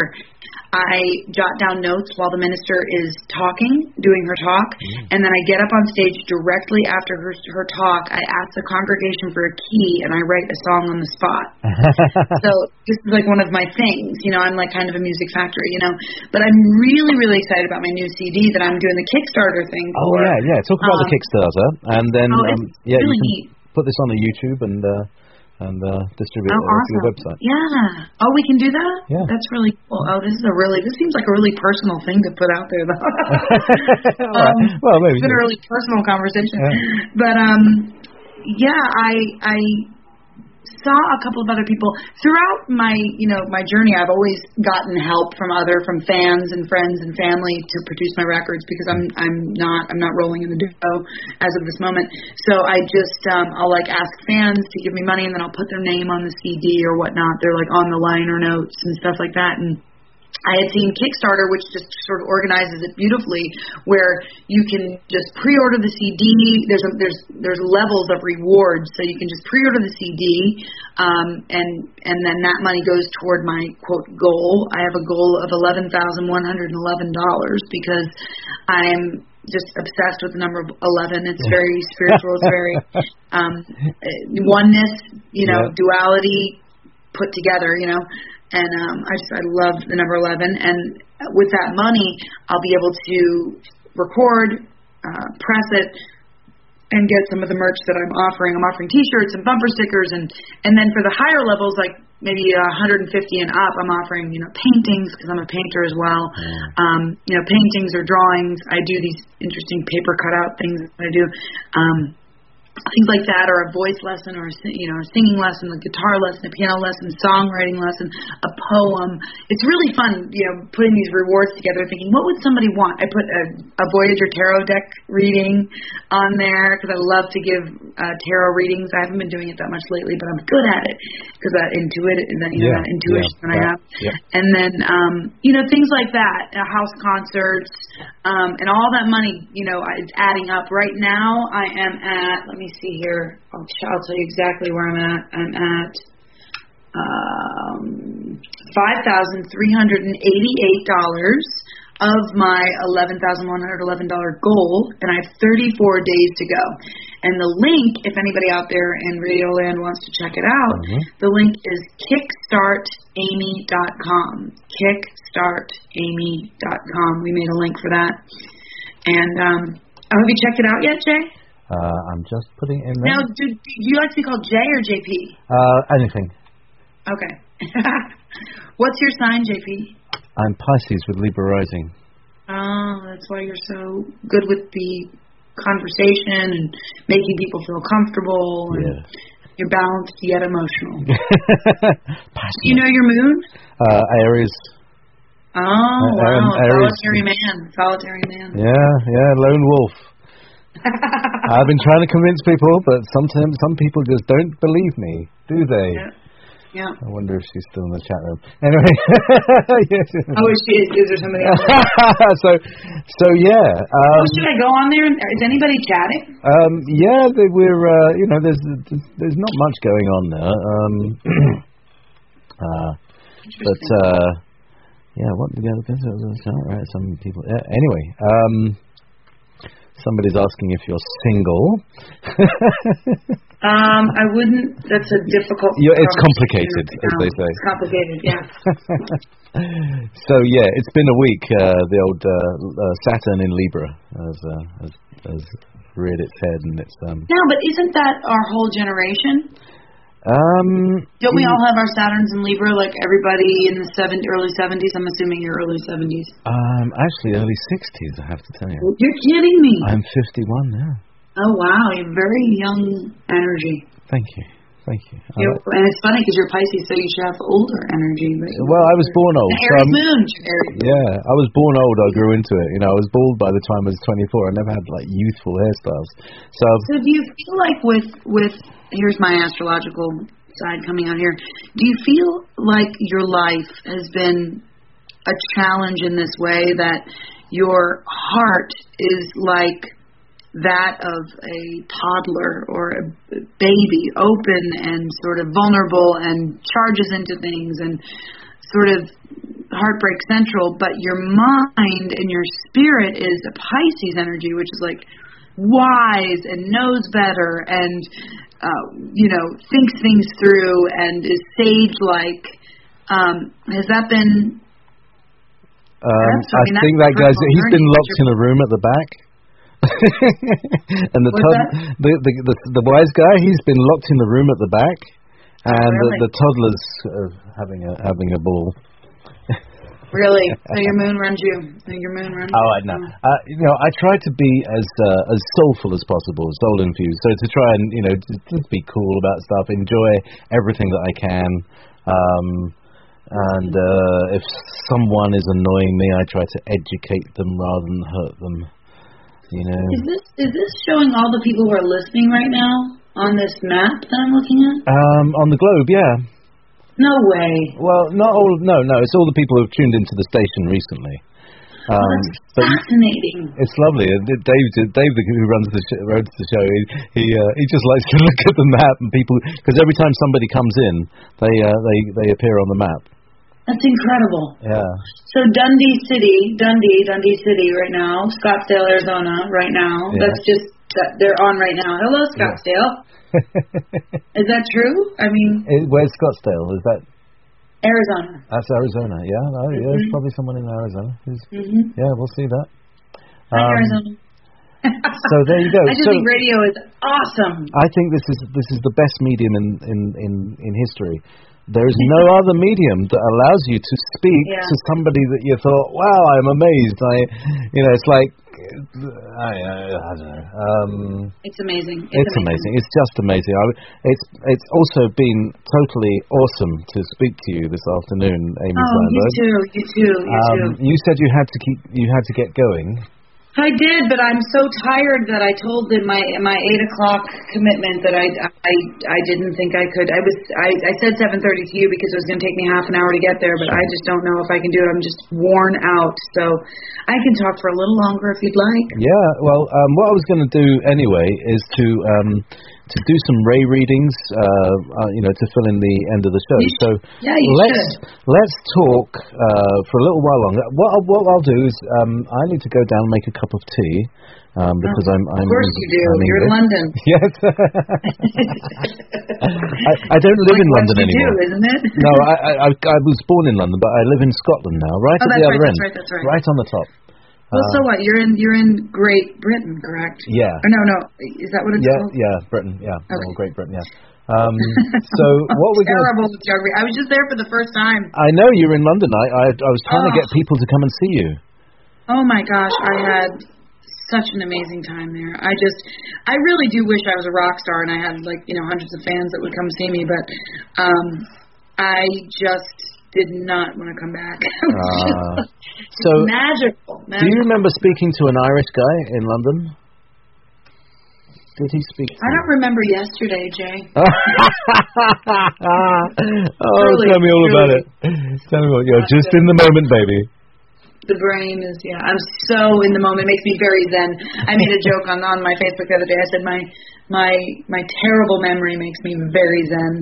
I jot down notes while the minister is talking, doing her talk, mm. and then I get up on stage directly after her her talk. I ask the congregation for a key, and I write a song on the spot. So this is like one of my things, you know. I'm like kind of a music factory, you know. But I'm really, really excited about my new C D that I'm doing the Kickstarter thing for. Oh yeah, yeah. Talk about um, the Kickstarter, and then oh, um, yeah, really you can neat. Put this on the YouTube and. Uh, and uh, distribute oh, it awesome. to your website. Yeah. Oh, we can do that? Yeah. That's really cool. Oh, this is a really, this seems like a really personal thing to put out there, though. um, well, maybe. It's been a really personal conversation. Yeah. But, um, yeah, I, I saw a couple of other people. Throughout my, you know, my journey, I've always gotten help from other, from fans and friends and family to produce my records because I'm, I'm not, I'm not rolling in the dough as of this moment. So I just, um, I'll like ask fans to give me money and then I'll put their name on the C D or whatnot. They're like on the liner notes and stuff like that. And I had seen Kickstarter, which just sort of organizes it beautifully, where you can just pre-order the C D. There's a, there's there's levels of rewards, so you can just pre-order the C D, um, and and then that money goes toward my quote goal. I have a goal of eleven thousand one hundred eleven dollars because I'm just obsessed with the number of eleven. It's very spiritual. It's very um, oneness, you know, yeah. duality put together, you know. And um, I just, I love the number eleven. And with that money, I'll be able to record, uh, press it, and get some of the merch that I'm offering. I'm offering T-shirts and bumper stickers. And, and then for the higher levels, like maybe one hundred fifty and up, I'm offering, you know, paintings because I'm a painter as well. Mm. Um, you know, paintings or drawings. I do these interesting paper cutout things that I do. Um, Things like that, or a voice lesson, or a, you know, a singing lesson, a guitar lesson, a piano lesson, songwriting lesson, a poem. It's really fun, you know, putting these rewards together, thinking, what would somebody want? I put a, a Voyager tarot deck reading on there because I love to give uh, tarot readings. I haven't been doing it that much lately, but I'm good at it because that intuitive, that, you know, yeah, that intuition yeah, that I have. Yeah. And then, um, you know, things like that, uh, house concerts, um, and all that money, you know, it's adding up. Right now, I am at. Let me see here. I'll, I'll tell you exactly where I'm at. I'm at um, five thousand three hundred eighty-eight dollars of my eleven thousand one hundred eleven dollars goal, and I have thirty-four days to go. And the link, if anybody out there in Radioland wants to check it out, mm-hmm. the link is kickstart amy dot com. kickstart amy dot com. We made a link for that. And um, oh, have you checked it out yet, Jay? Uh, I'm just putting it in there. Now, do, do you like to be called Jay or J P? Uh, anything. Okay. What's your sign, J P? I'm Pisces with Libra rising. Oh, that's why you're so good with the conversation and making people feel comfortable. And Yeah. you're balanced yet emotional. Passionate. Do you know your moon? Uh, Aries. Oh, Um, wow. Aries. Solitary man. Solitary man. Yeah, yeah, lone wolf. I've been trying to convince people, but sometimes some people just don't believe me, do they? Yeah. Yeah. I wonder if she's still in the chat room. Anyway. Yes. Oh, is she? Is there somebody else? so, so yeah. Um, Oh, should I go on there? Is anybody chatting? um, yeah, they, we're, uh, you know, there's there's not much going on there. Um, uh, but, uh, yeah, what the other thing? Right, some people. Yeah, anyway, um, somebody's asking if you're single. Um, I wouldn't. That's a difficult. Yeah, it's conversation complicated, right as now. they say. It's complicated. Yeah. So yeah, it's been a week. Uh, the old uh, uh, Saturn in Libra has, uh, has has reared its head, and it's um. No, but isn't that our whole generation? Um. Don't we all have our Saturns in Libra? Like everybody in the seven, early seventies. I'm assuming you're early seventies. Um. Actually, early sixties. I have to tell you. You're kidding me. I'm fifty-one now. Oh wow, you have very young energy. Thank you. Thank you. You're, Uh, and it's funny because you're Pisces, so you should have older energy. But well, I was born old. An So Aries I'm- moon. Aries. Yeah, I was born old. I grew into it. You know, I was bald by the time I was twenty-four. I never had like youthful hairstyles. So So do you feel like with with here's my astrological side coming out here. Do you feel like your life has been a challenge in this way that your heart is like that of a toddler or a baby, open and sort of vulnerable and charges into things and sort of heartbreak central, but your mind and your spirit is a Pisces energy, which is like wise and knows better and uh, you know, thinks things through and is sage-like. Um, has that been? um, That's- I I mean, think that's that guy's personal he's been journey, locked but in a room at the back. And the, What's tod- that? the, the the the wise guy, he's been locked in the room at the back, and really? the, the toddler's uh, having a having a ball. Really? So your moon runs you. So your moon runs. Oh, I know. Uh, you know, I try to be as uh, as soulful as possible, soul infused. So to try and you know just, just be cool about stuff, enjoy everything that I can. Um, and uh, if someone is annoying me, I try to educate them rather than hurt them. You know. Is this is this showing all the people who are listening right now on this map that I'm looking at? Um, on the globe, yeah. No way. Well, not all. No, no. It's all the people who have tuned into the station recently. Um, Oh, that's but fascinating. it's lovely. And Dave, Dave, who runs the show, runs the show, he he, uh, he just likes to look at the map and people, because every time somebody comes in, they uh, they they appear on the map. That's incredible. Yeah. So Dundee City, Dundee, Dundee City right now, Scottsdale, Arizona right now. Yeah. That's just, that they're on right now. Hello, Scottsdale. Is that true? I mean, It- Where's Scottsdale? Is that Arizona. that's Arizona? Yeah, no, yeah. There's Mhm. probably someone in Arizona. Who's, Mm-hmm. yeah, we'll see that. Hi, Um, Arizona. So there you go. I just So- think radio is awesome. I think this is this is the best medium in in in, in history. There is no other medium that allows you to speak Yeah. to somebody that you thought, wow, I'm amazed. I, you know, it's like, I, I, I don't know. Um, It's amazing. It's, it's amazing. It's just amazing. I, it's it's also been totally awesome to speak to you this afternoon, Amy Oh, you Steinberg. too. You too. You Um, too. you said you had to keep you had to get going. I did, but I'm so tired that I told them my my eight o'clock commitment that I I I didn't think I could. I was I I said seven thirty to you because it was going to take me half an hour to get there, but I just don't know if I can do it. I'm just worn out, so I can talk for a little longer if you'd like. Yeah, well, um, what I was going to do anyway is to um, to do some Ray readings, uh, uh, you know, to fill in the end of the show. You So yeah, you let's should. let's talk uh, for a little while longer. What I'll, what I'll do is um, I need to go down and make a cup of tea um, because I'm, I'm. Of course you do. I'm You're in English. London. Yes. I, I don't live Like in what London you anymore. do, isn't it? No, I, I I I was born in London, but I live in Scotland now, right Oh, at that's the right, other that's end, right, that's right. on the top. Well, Uh, so what? You're in you're in Great Britain, correct? Yeah. Or no, no. Is that what it's Yeah, called? yeah, Britain, yeah, Okay. oh, Great Britain, yeah. Um, so what we're going Terrible with geography. I was just there for the first time. I know you're in London. I I, I was trying to Oh. get people to come and see you. Oh my gosh, I had such an amazing time there. I just, I really do wish I was a rock star and I had like, you know, hundreds of fans that would come see me, but um, I just did not want to come back. It was Uh, just so, magical, magical. do you remember speaking to an Irish guy in London? Did he speak to I don't remember yesterday, Jay. oh, Truly, tell me all truly. about it. Tell me what, you're just in the moment, baby. The brain is, yeah, I'm so in the moment. It makes me very zen. I made a joke on, on my Facebook the other day. I said my my my terrible memory makes me very zen.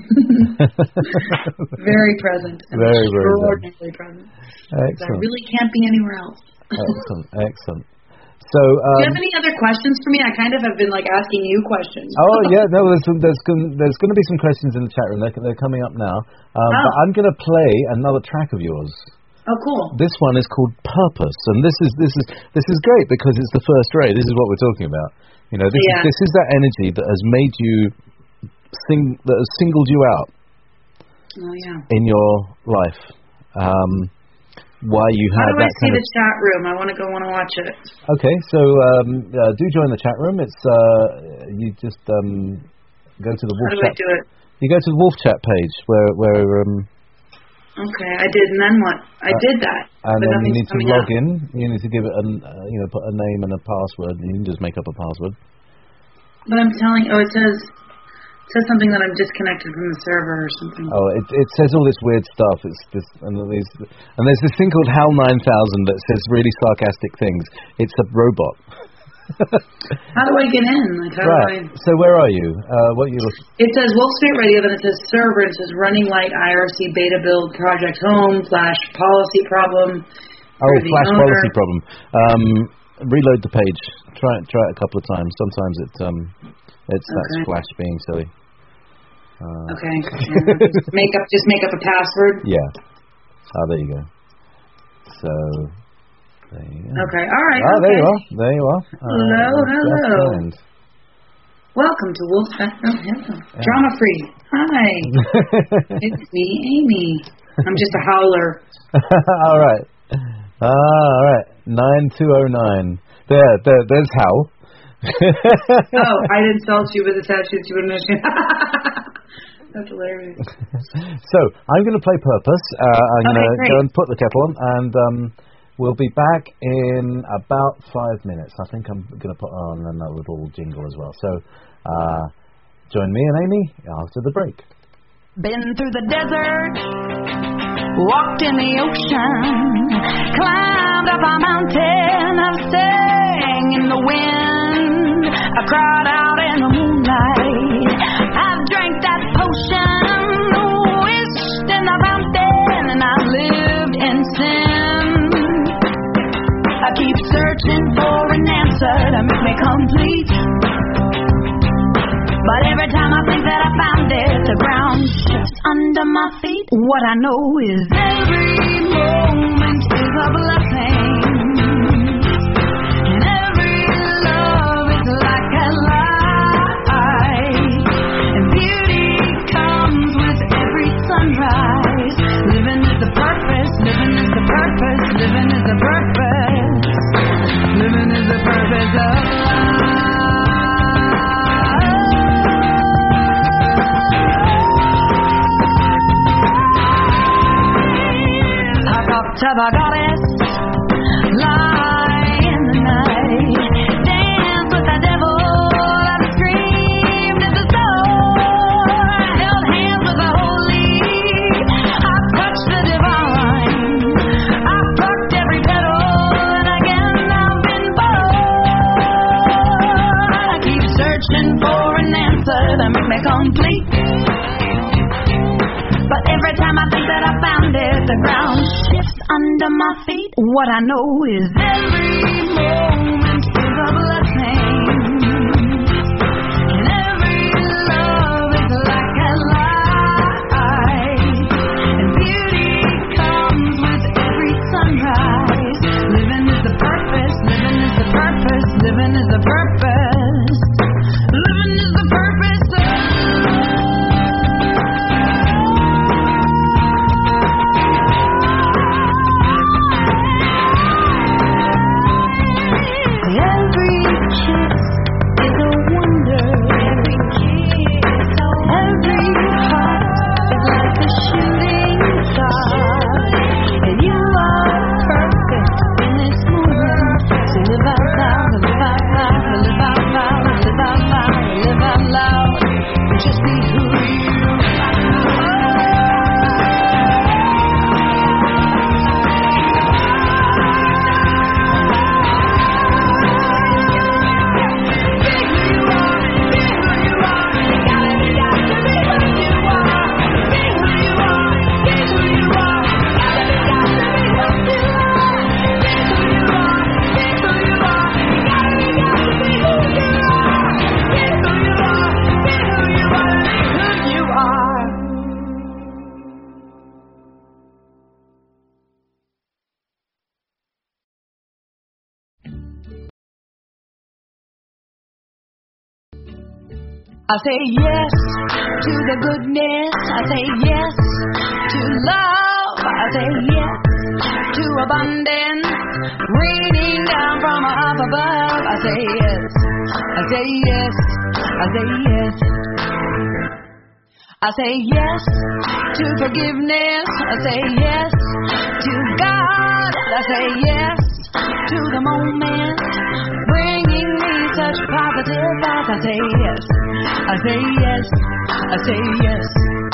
Very present. And Very, very extraordinarily present. I Excellent. really can't be anywhere else. Excellent, excellent. So, Do you um, have any other questions for me? I kind of have been like asking you questions. oh yeah, no, there's some, there's going there's going to be some questions in the chat room. They're, they're coming up now. Um, Oh. But I'm going to play another track of yours. Oh, cool. This one is called Purpose, and this is this is this is great because it's the first ray. This is what we're talking about. You know, this Yeah. is this is that energy that has made you sing that has singled you out Oh yeah. in your life. Um, why you How had do I that see kind of the chat room? I want to go. Want to watch it. Okay, so um, uh, do join the chat room. It's uh, you just um, go to the How Wolf do I Chat. do it? You go to the Wolf Chat page where where um, Okay, I did, and then what? I Uh, did that. and but then you nothing's need to coming log up. in. You need to give it an uh, you know put a name and a password. You can just make up a password. But I'm telling. Oh, it says it says something that I'm disconnected from the server or something. Oh, it it says all this weird stuff. It's this and these and there's this thing called HAL nine thousand that says really sarcastic things. It's a robot. How do I get in? Like, how Right. do I? So where are you? Uh, what are you looking? It says Wolf Street Radio, then it says server, and it says running light I R C beta build project home flash policy problem. Oh, for the flash owner. policy problem. Um, reload the page. Try it. Try it a couple of times. Sometimes it um, it's that's Okay. flash being silly. Uh, Okay. Yeah, just make up. Just make up a password. Yeah. Ah, there you go. So there you go. Okay. All right. Ah, okay. there you are. There you are. Hello, Uh, hello. just joined. Welcome to Wolf Fest. Oh, hello. Drama free. Hi. It's me, Amy. I'm just a howler. all right. Ah, all right. Nine two oh nine. There, there. There's Hal. Oh, I'd insult you with a tattoo to an mission. That's hilarious. So I'm going to play Purpose. Uh, I'm going Okay, to great. go and put the kettle on, and um, we'll be back in about five minutes. I think I'm going to put on another little jingle as well. So uh, join me and Amy after the break. Been through the desert, walked in the ocean, climbed up a mountain, I've sang in the wind, I cried out in the moonlight, I've drank that potion, wished in the fountain, and I've lived in sin. I keep searching for an answer to make me complete. But every time I think that I found it, the ground shifts under my feet. What I know is every moment is a blessing, and every love is like a light, and beauty comes with every sunrise. Living is the purpose, living is the purpose, living is the purpose, living is the purpose of life. To the goddess, lie in the night, dance with the devil, I've screamed at the soul, held hands with the holy, I've touched the divine, I've plucked every petal, and again I've been born. I keep searching for an answer to make me complete. But every time I think that I found it, the ground shifts under my feet. What I know is every moment is a blessing, and every love is like a light, and beauty comes with every sunrise. Living is the purpose, living is the purpose, living is the purpose, living is the purpose of I say yes to the goodness. I say yes to love. I say yes to abundance raining down from up above. I say yes. I say yes. I say yes. I say yes to forgiveness. I say yes to God. I say yes to the moment bringing me such positive thoughts. I say yes. I say yes. I say yes.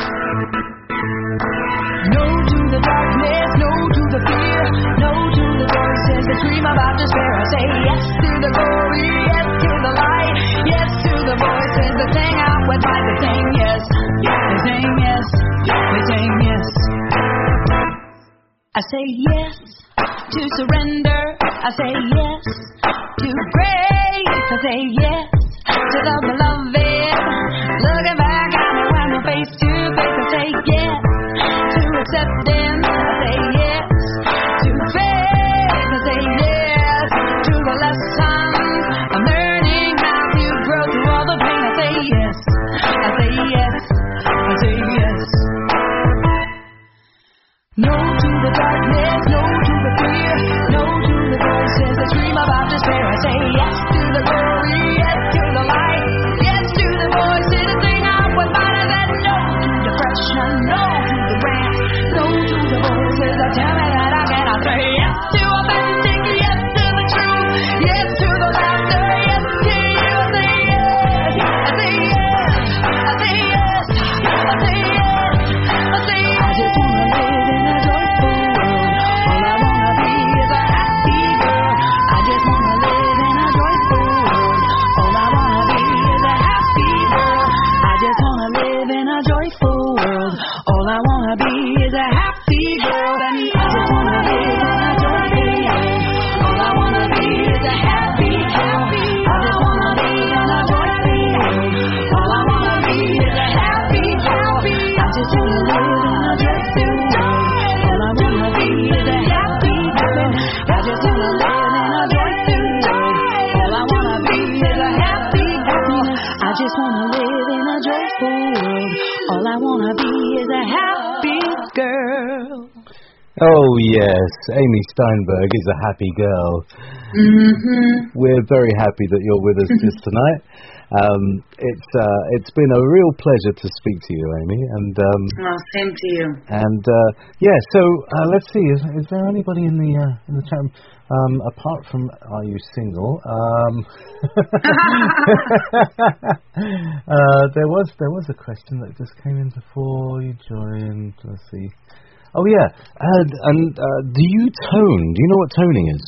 No to the darkness. No to the fear. No to the voices that scream about despair. I say yes to the glory. Yes to the light. Yes to the voices that sing out with light. They're saying yes. They're saying yes. They're saying yes. I say yes to surrender. I say yes to grace. I say yes to the beloved. Looking back at me when we're face to face. I say yes to acceptance. I say yes to faith. I say yes to the lessons I'm learning how to grow through all the pain. I say yes. I say yes. I say yes. No to the darkness, no to the fear, no to the voices that scream about despair. I say yes to the glory, yes to the light, yes to the voices that sing out what mine. I said no to depression, no to the rant, no to the voices that tell me that I cannot. Say yes to authentic, yes to the truth, yes to the laughter, yes to you. I say yes, I say yes, I say yes, I say yes, I say yes. I just wanna live in a joyful world. All I wanna be is a happy girl. I just wanna live in a joyful world. All I wanna be is a happy girl. I just wanna live in a joyful world. All I wanna be is a happy girl. And I just wanna live in a joyful world. All I wanna be is a happy girl. I just wanna live in a joyful world. All I wanna be is a happy girl. I just wanna live in a joyful world. All I wanna be is a happy girl. I just wanna live in a joyful world. All I wanna be is a happy girl. I just wanna live in a joyful world. All I wanna be is a happy girl. Oh yes, Amy Steinberg is a happy girl. Mm-hmm. We're very happy that you're with us just tonight. Um, it's uh, it's been a real pleasure to speak to you, Amy. And um, Well, same to you. and uh, yeah, so uh, let's see. Is, is there anybody in the uh, in the chat room, um, apart from are you single? Um, uh, there was there was a question that just came in before you joined. Let's see. Oh yeah, and, and uh, do you tone? Do you know what toning is?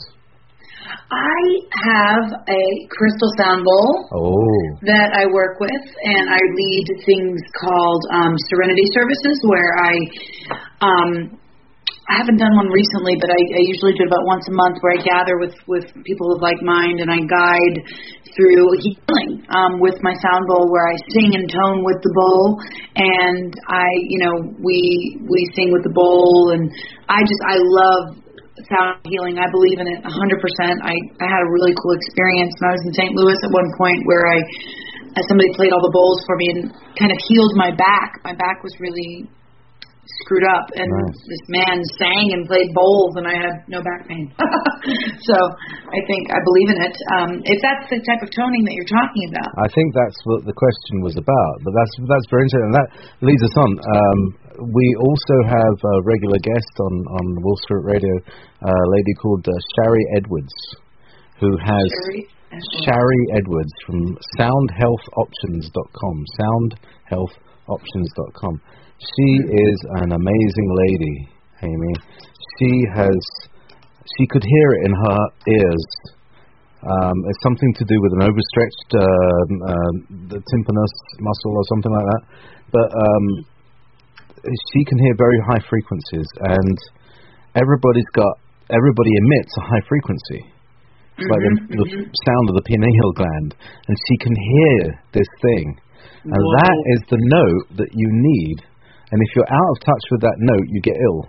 I have a crystal sound bowl Oh. that I work with, and I lead things called um, Serenity Services, where I um, I haven't done one recently, but I, I usually do it about once a month, where I gather with, with people of like mind, and I guide through healing um, with my sound bowl, where I sing and tone with the bowl, and I, you know, we we sing with the bowl, and I just I love sound healing. I believe in it one hundred percent. I, I had a really cool experience when I was in Saint Louis at one point where I, uh, somebody played all the bowls for me and kind of healed my back. My back was really screwed up, and nice. This man sang and played bowls, and I had no back pain. So I think I believe in it. Um, if that's the type of toning that you're talking about. I think that's what the question was about, but that's that's very interesting. And that leads us on. Um, we also have a regular guest on, on Wall Street Radio, a lady called uh, Shari Edwards, who has Shari Edwards. Shari Edwards from sound health options dot com. sound health options dot com. She is an amazing lady, Amy. She has, she could hear it in her ears. Um, it's something to do with an overstretched uh, uh, the tympanus muscle or something like that. But um, she can hear very high frequencies, and everybody's got, everybody emits a high frequency. It's like Mm-hmm, the, the mm-hmm. sound of the pineal gland, and she can hear this thing. And Whoa. that is the note that you need. And if you're out of touch with that note, you get ill.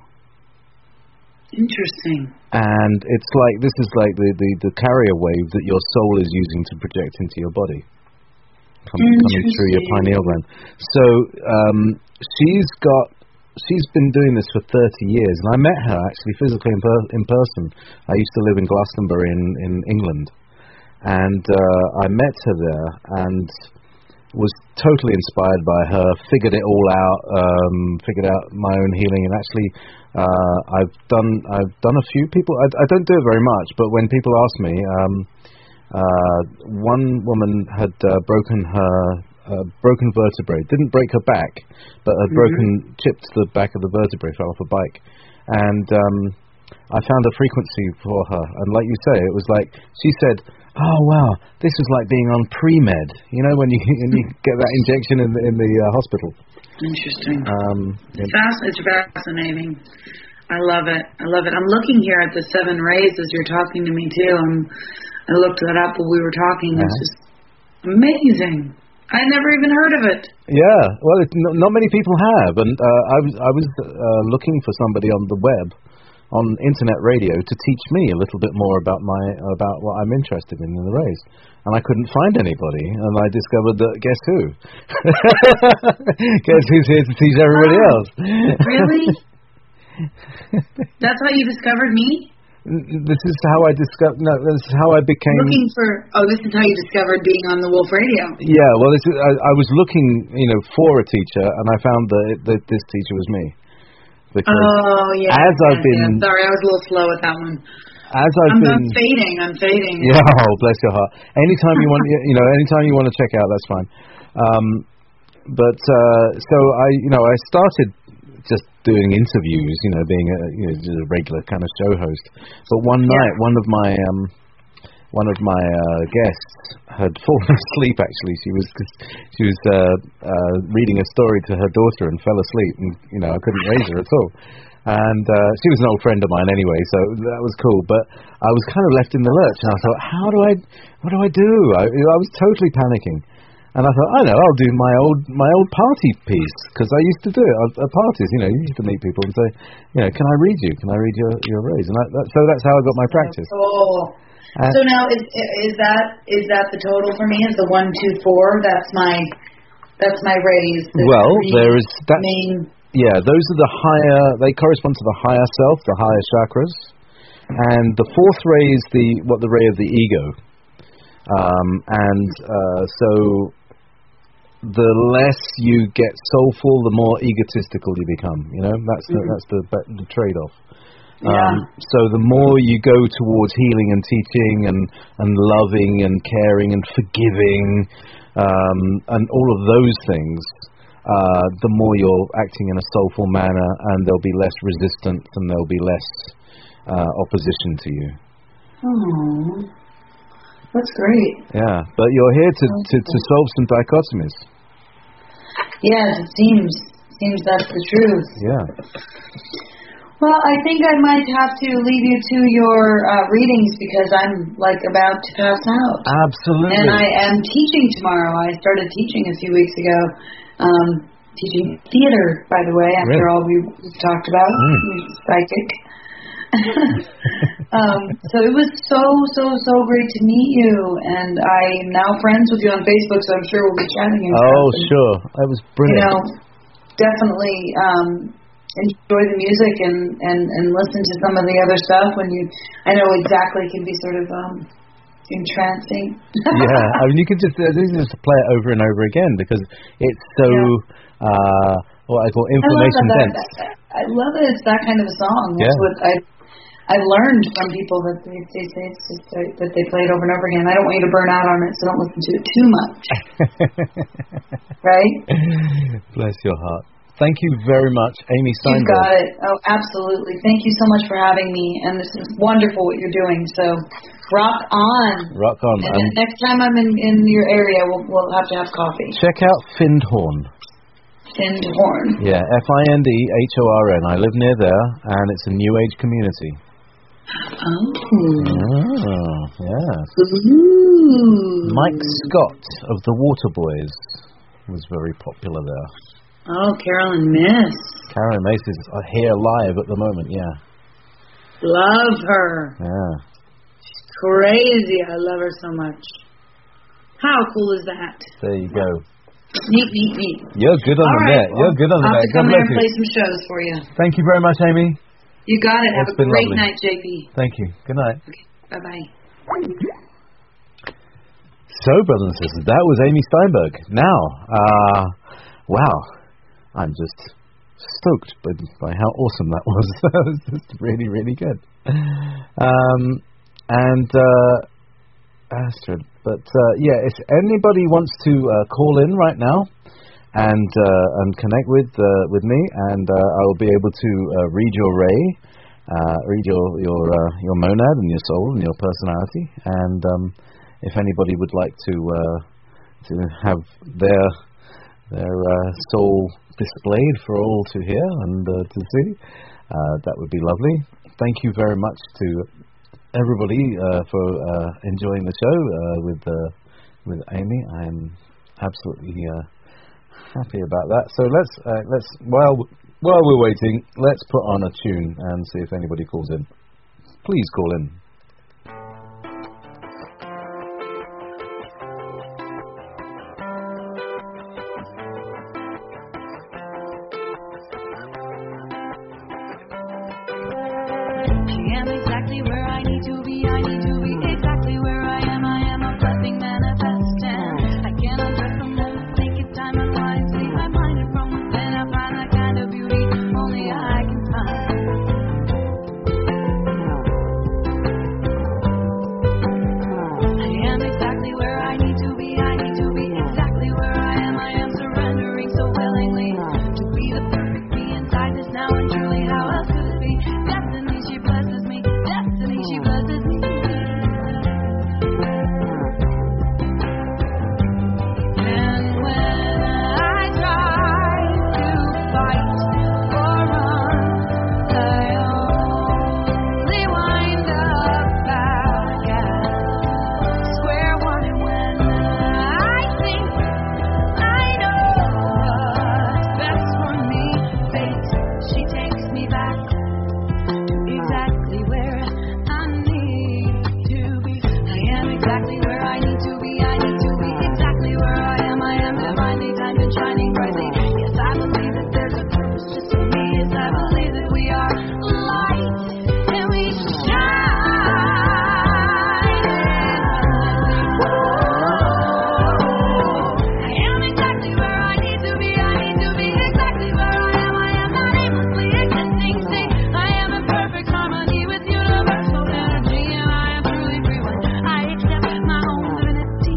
Interesting. And it's like, this is like the, the, the carrier wave that your soul is using to project into your body. com- coming through your pineal gland. So um, she's got, she's been doing this for thirty years, and I met her actually physically in, per- in person. I used to live in Glastonbury in, in England, and uh, I met her there and was totally inspired by her, figured it all out, um, figured out my own healing, and actually uh, I've done I've done a few people. I, I don't do it very much, but when people ask me, um, uh, one woman had uh, broken her uh, broken vertebrae, didn't break her back, but had mm-hmm. broken, chipped the back of the vertebrae, fell off a bike, and um, I found a frequency for her, and like you say, it was like she said, "Oh wow, this is like being on pre-med." You know, when you when you get that injection in the, in the uh, hospital. Interesting. Um, it's, fast, it's fascinating. I love it. I love it. I'm looking here at the seven rays as you're talking to me too. I'm, I looked that up while we were talking. Uh-huh. It's just amazing. I never even heard of it. Yeah, well, it, no, not many people have, and uh, I was I was uh, looking for somebody on the web, on internet radio, to teach me a little bit more about my about what I'm interested in in the rays, and I couldn't find anybody, and I discovered that guess who? Guess who's here to teach everybody wow. else? Really? That's how you discovered me? This is how I discovered. No, this is how I became looking for. Oh, this is how you discovered being on the Wolf Radio. Yeah, well, this is, I, I was looking, you know, for a teacher, and I found that, it, that this teacher was me. Because oh yeah. As yeah, I've been. Yeah. Sorry, I was a little slow with that one. As I've I'm, been. I'm fading. I'm fading. Yeah, oh, bless your heart. Anytime you want, you know, anytime you want to check out, that's fine. Um, but uh, so I, you know, I started just doing interviews, you know, being a, you know, just a regular kind of show host. But one yeah. night, one of my um, one of my uh, guests had fallen asleep. Actually, she was she was uh, uh, reading a story to her daughter and fell asleep, and you know, I couldn't raise her at all. And uh, she was an old friend of mine anyway, so that was cool. But I was kind of left in the lurch, and I thought, how do I, what do I do? I, I was totally panicking. And I thought, I know, I'll do my old my old party piece, because I used to do it at, at parties. You know, you used to meet people and say, you know, can I read you? Can I read your your rays? And that, that, so that's how I got my practice. Oh. Uh, so now is is that is that the total for me? Is the one two four? That's my that's my rays. The well, there is that. Main. Yeah, those are the higher. They correspond to the higher self, the higher chakras, and the fourth ray is the what the ray of the ego. Um, and uh, so. The less you get soulful, the more egotistical you become. You know, that's the, mm-hmm. that's the, the trade-off. Yeah. Um, so the more you go towards healing and teaching and, and loving and caring and forgiving um, and all of those things, uh, the more you're acting in a soulful manner, and there'll be less resistance and there'll be less uh, opposition to you. Oh, that's great. Yeah, but you're here to, to, to solve some dichotomies. Yes, it seems seems that's the truth. Yeah. Well, I think I might have to leave you to your uh, readings, because I'm like about to pass out. Absolutely. And I am teaching tomorrow. I started teaching a few weeks ago. Um, teaching theater, by the way, after really? all we've talked about. Mm. Psychic. um, so it was so, so, so great to meet you, and I'm now friends with you on Facebook, so I'm sure we'll be chatting and Oh, stuff. And, sure. That was brilliant. You know, definitely um, enjoy the music and, and, and listen to some of the other stuff when you, I know exactly can be sort of um, entrancing. Yeah, I mean, you can just, uh, you can just play it over and over again, because it's so, yeah. uh, what I call information I dense. That, I love it. It's that kind of a song. That's yeah. what I I learned from people that they, they say it's just uh, that they play it over and over again. I don't want you to burn out on it, so don't listen to it too much. Right? Bless your heart. Thank you very much, Amy Steinberg. You got it. Oh, absolutely. Thank you so much for having me, and this is wonderful what you're doing. So, rock on. Rock on. And um, next time I'm in, in your area, we'll, we'll have to have coffee. Check out Findhorn. Findhorn. Yeah, F I N D H O R N. I live near there, and it's a New Age community. Oh. Oh, yeah. Ooh. Mike Scott of the Waterboys was very popular there. Oh, Carolyn Miss. Carolyn Mace is here live at the moment, yeah. Love her. Yeah. She's crazy. I love her so much. How cool is that? There you go. Neat, neat, neat. You're good on All the right, net. You're good on the I'll net. have to come God there bless and you. play some shows for you. Thank you very much, Amy. You got it. Have It's a been great lovely. night, J P. Thank you. Good night. Okay. Bye-bye. So, brothers and sisters, that was Amy Steinberg. Now, uh, wow, I'm just stoked by, by how awesome that was. That was just really, really good. Um, and, uh, Astrid, but, uh, yeah, if anybody wants to uh, call in right now and uh, and connect with uh, with me, and uh, I will be able to uh, read your ray, uh, read your your uh, your monad and your soul and your personality, and um, if anybody would like to uh, to have their their uh, soul displayed for all to hear and uh, to see, uh, that would be lovely. Thank you very much to everybody uh, for uh, enjoying the show uh, with uh, with Amy. I'm absolutely uh, happy about that. So let's uh, let's while while we're waiting, let's put on a tune and see if anybody calls in. Please call in. I am exactly where I need to be. I need to be exactly where I am. I am a blessing manifesting. I can't undress the moment, take it time and wisely. I'm blinded from within. I find that kind of beauty only I can find. I am exactly where I need to be. I need to be exactly where I am. I am surrendering so willingly to be the perfect me inside this now and truly. How else could it be? Destiny, she blesses me. Destiny, she blesses me. And when I try to fight or run, I only wind up back at square one. And when I think I know what's best for me, fate, she takes me back exactly where I need to be. I am exactly where I need to be. I need to be exactly where I am. I am divinely timed and shining brightly. Yes, I believe that there's a purpose just for me. Yes, I believe that we are light and we shine. I am exactly where I need to be. I need to be exactly where I am. I am not aimlessly existing. See, I am in perfect harmony with universal energy, and I am truly free when I accept my own divinity.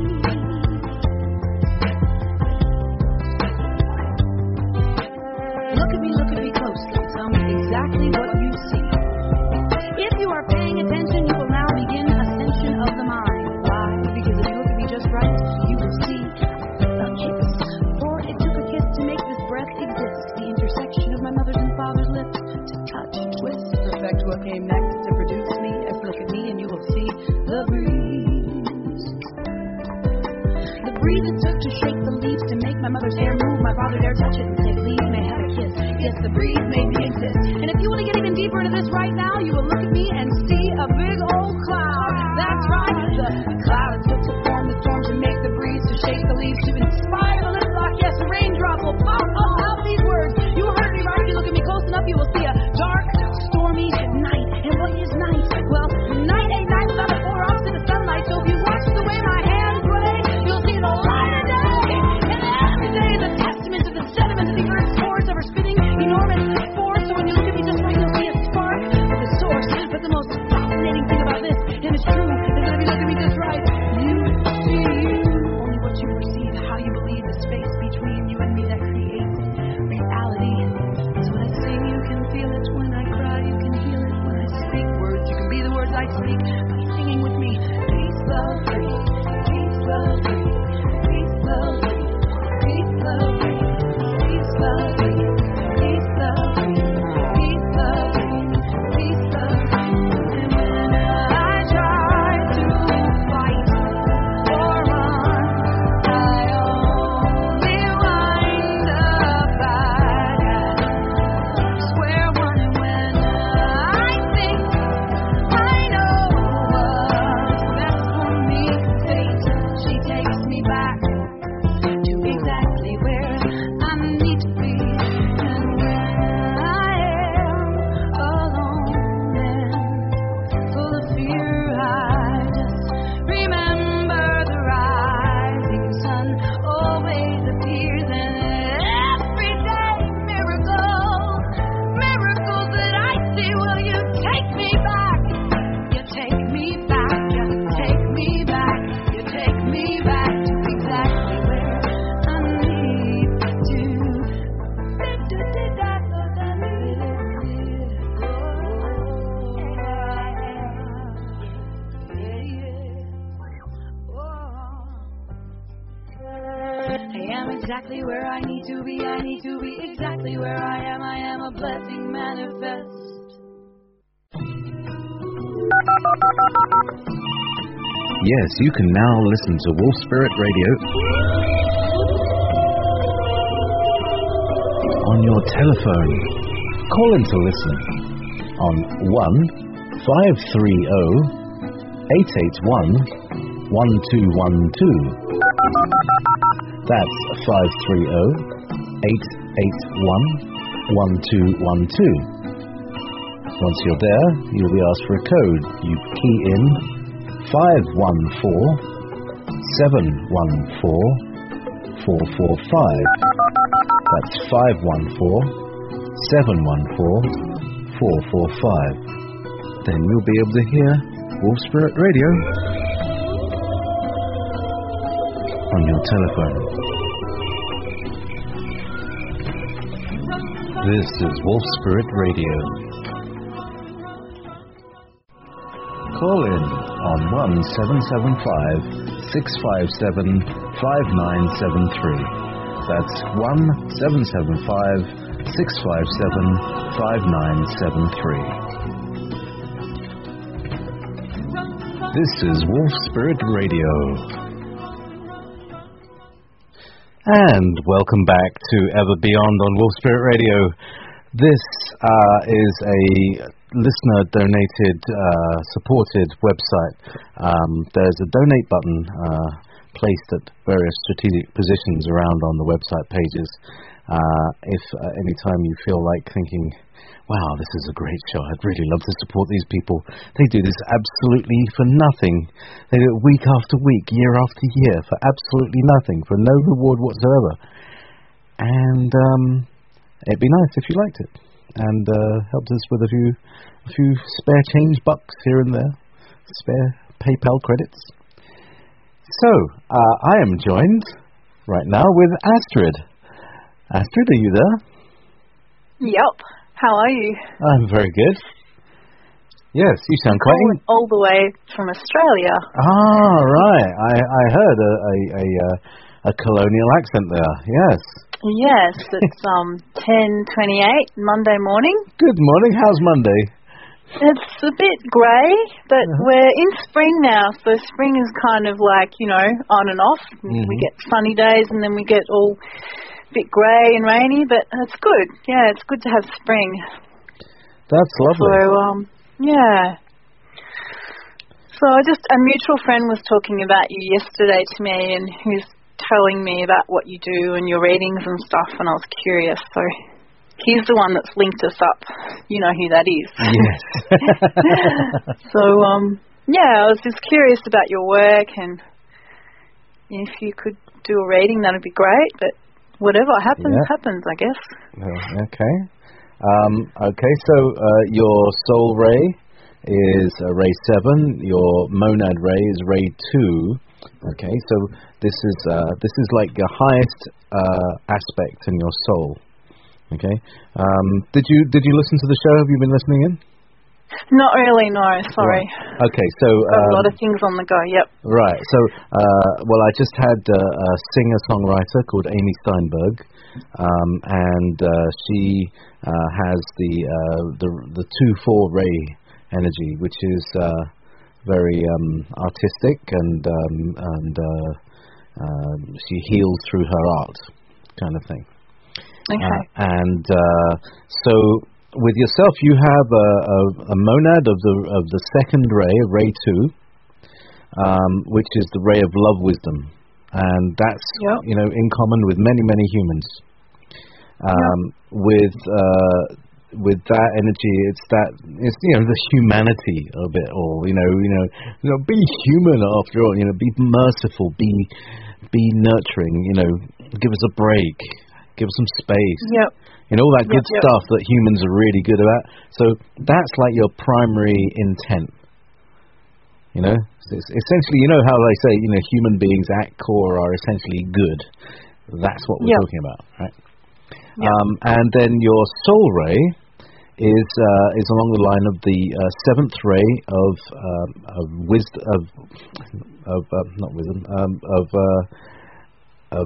Look at me, look at me closely. Tell me exactly what you see. If you are paying attention, you will now begin ascension of the mind. Why? Because if you look at me just right, you will see a kiss. For it took a kiss to make this breath exist. The intersection of my mother's and father's lips to touch, twist, perfect what came next to produce me. If look at me and you will see the breeze. The breeze it took to shake the leaves to make my mother's hair move. My father dare touch it and say, please may have a kiss. Yes, the breeze made me exist. And if you want to get even deeper into this right now, you will look at me and see a big old cloud. That's right, the cloud it took to form the storm to make the breeze, to shake the leaves, to inspire the lip lock. Yes, a raindrop will pop up out these words. You heard me right. If you look at me close enough, you will see a dark, stormy night. And what is night? Well, night ain't night without a four opposite of sunlight. So if you watch the way my hands play, you'll see the light of day. And every day is a testament to the sediment of the earth's force ever spinning enormous force. So when you look at me just right, you'll see a spark of the source. But the most fascinating thing about this, and it's true, is that if you look at me just right, you see only what you perceive, how you I am exactly where I need to be. I need to be exactly where I am. I am a blessing manifest. Yes, you can now listen to Wolf Spirit Radio on your telephone. Call in to listen on one five three zero eight eight one one two one two. That's five three zero eight eight one one two one two. Once you're there, you'll be asked for a code. You key in five one four seven one four four four five. That's five one four seven one four four four five. Then you'll be able to hear Wolf Spirit Radio on your telephone. This is Wolf Spirit Radio. Call in on one seven seven five six five seven five nine seven three. That's one seven seven five six five seven five nine seven three. This is Wolf Spirit Radio. And welcome back to Ever Beyond on Wolf Spirit Radio. This uh, is a listener-donated, uh, supported website. Um, there's a donate button uh, placed at various strategic positions around on the website pages. Uh, if uh, any time you feel like thinking, wow, this is a great show, I'd really love to support these people. They do this absolutely for nothing. They do it week after week, year after year, for absolutely nothing, for no reward whatsoever. And um, it'd be nice if you liked it and uh, helped us with a few a few spare change bucks here and there, spare PayPal credits. So, uh, I am joined right now with Astrid. Astrid, are you there? Yep. How are you? I'm very good. Yes, you sound quite... All, all the way from Australia. Ah, right. I, I heard a, a, a, uh, a colonial accent there, yes. Yes, it's um ten twenty-eight, Monday morning. Good morning. How's Monday? It's a bit grey, but uh-huh. we're in spring now, so spring is kind of like, you know, on and off. Mm-hmm. We get sunny days and then we get all a bit grey and rainy, but it's good. Yeah, it's good to have spring. That's lovely. So, um, yeah. So I just, a mutual friend was talking about you yesterday to me, and who's telling me about what you do and your readings and stuff, and I was curious, so he's the one that's linked us up. You know who that is. Yes. So, um, yeah, I was just curious about your work, and if you could do a reading, that would be great, but whatever happens, yeah. happens, I guess. Uh, okay. Um, okay, so uh, your soul ray is uh, ray seven, your monad ray is ray two. Okay, so this is uh, this is like your highest uh, aspect in your soul. Okay, um, did you did you listen to the show? Have you been listening in? Not really, no. Sorry. Right. Okay, so got um, a lot of things on the go. Yep. Right. So, uh, well, I just had uh, a singer-songwriter called Amy Steinberg, um, and uh, she uh, has the uh, the the two four ray energy, which is uh, very um, artistic, and um, and uh, uh, she heals through her art, kind of thing. Okay. Uh, and uh, so, with yourself, you have a, a, a monad of the of the second ray, ray two, um, which is the ray of love wisdom, and that's yep. you know in common with many many humans. Um, yep. With uh, with that energy, it's that it's you know the humanity of it all. You know, you know, you know, be human after all. You know, be merciful, be be nurturing. You know, give us a break, give us some space. Yep. You know, all that good yep, yep. stuff that humans are really good at. So that's like your primary intent. You know, it's essentially, you know how they say, you know, human beings at core are essentially good. That's what we're yep. talking about, right? Yep. Um, and then your soul ray is uh, is along the line of the uh, seventh ray of um, of wisdom of of uh, not wisdom um, of uh, of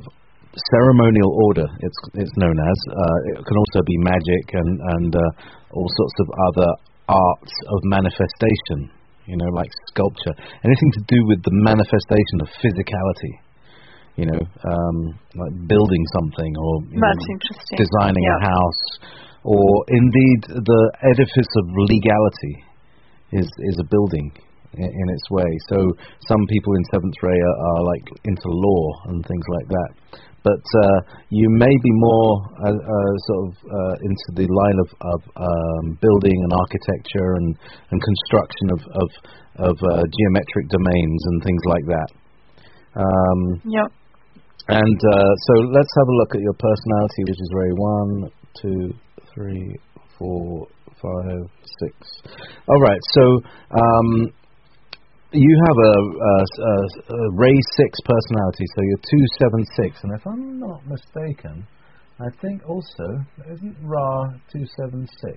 ceremonial order. It's it's known as. Uh, it can also be magic and and uh, all sorts of other arts of manifestation. You know, like sculpture, anything to do with the manifestation of physicality. You know, um, like building something or you That's know, interesting. designing yeah. a house, or indeed the edifice of legality is is a building in, in its way. So some people in seventh ray are, are like into law and things like that. But uh, you may be more uh, uh, sort of uh, into the line of, of um, building and architecture and, and construction of of, of uh, geometric domains and things like that. Um, Yep. And uh, so let's have a look at your personality, which is very one, two, three, four, five, six. All right. So um, you have a, a, a, a Ray six personality, so you're two seven six, and if I'm not mistaken, I think also isn't Ra two seven six.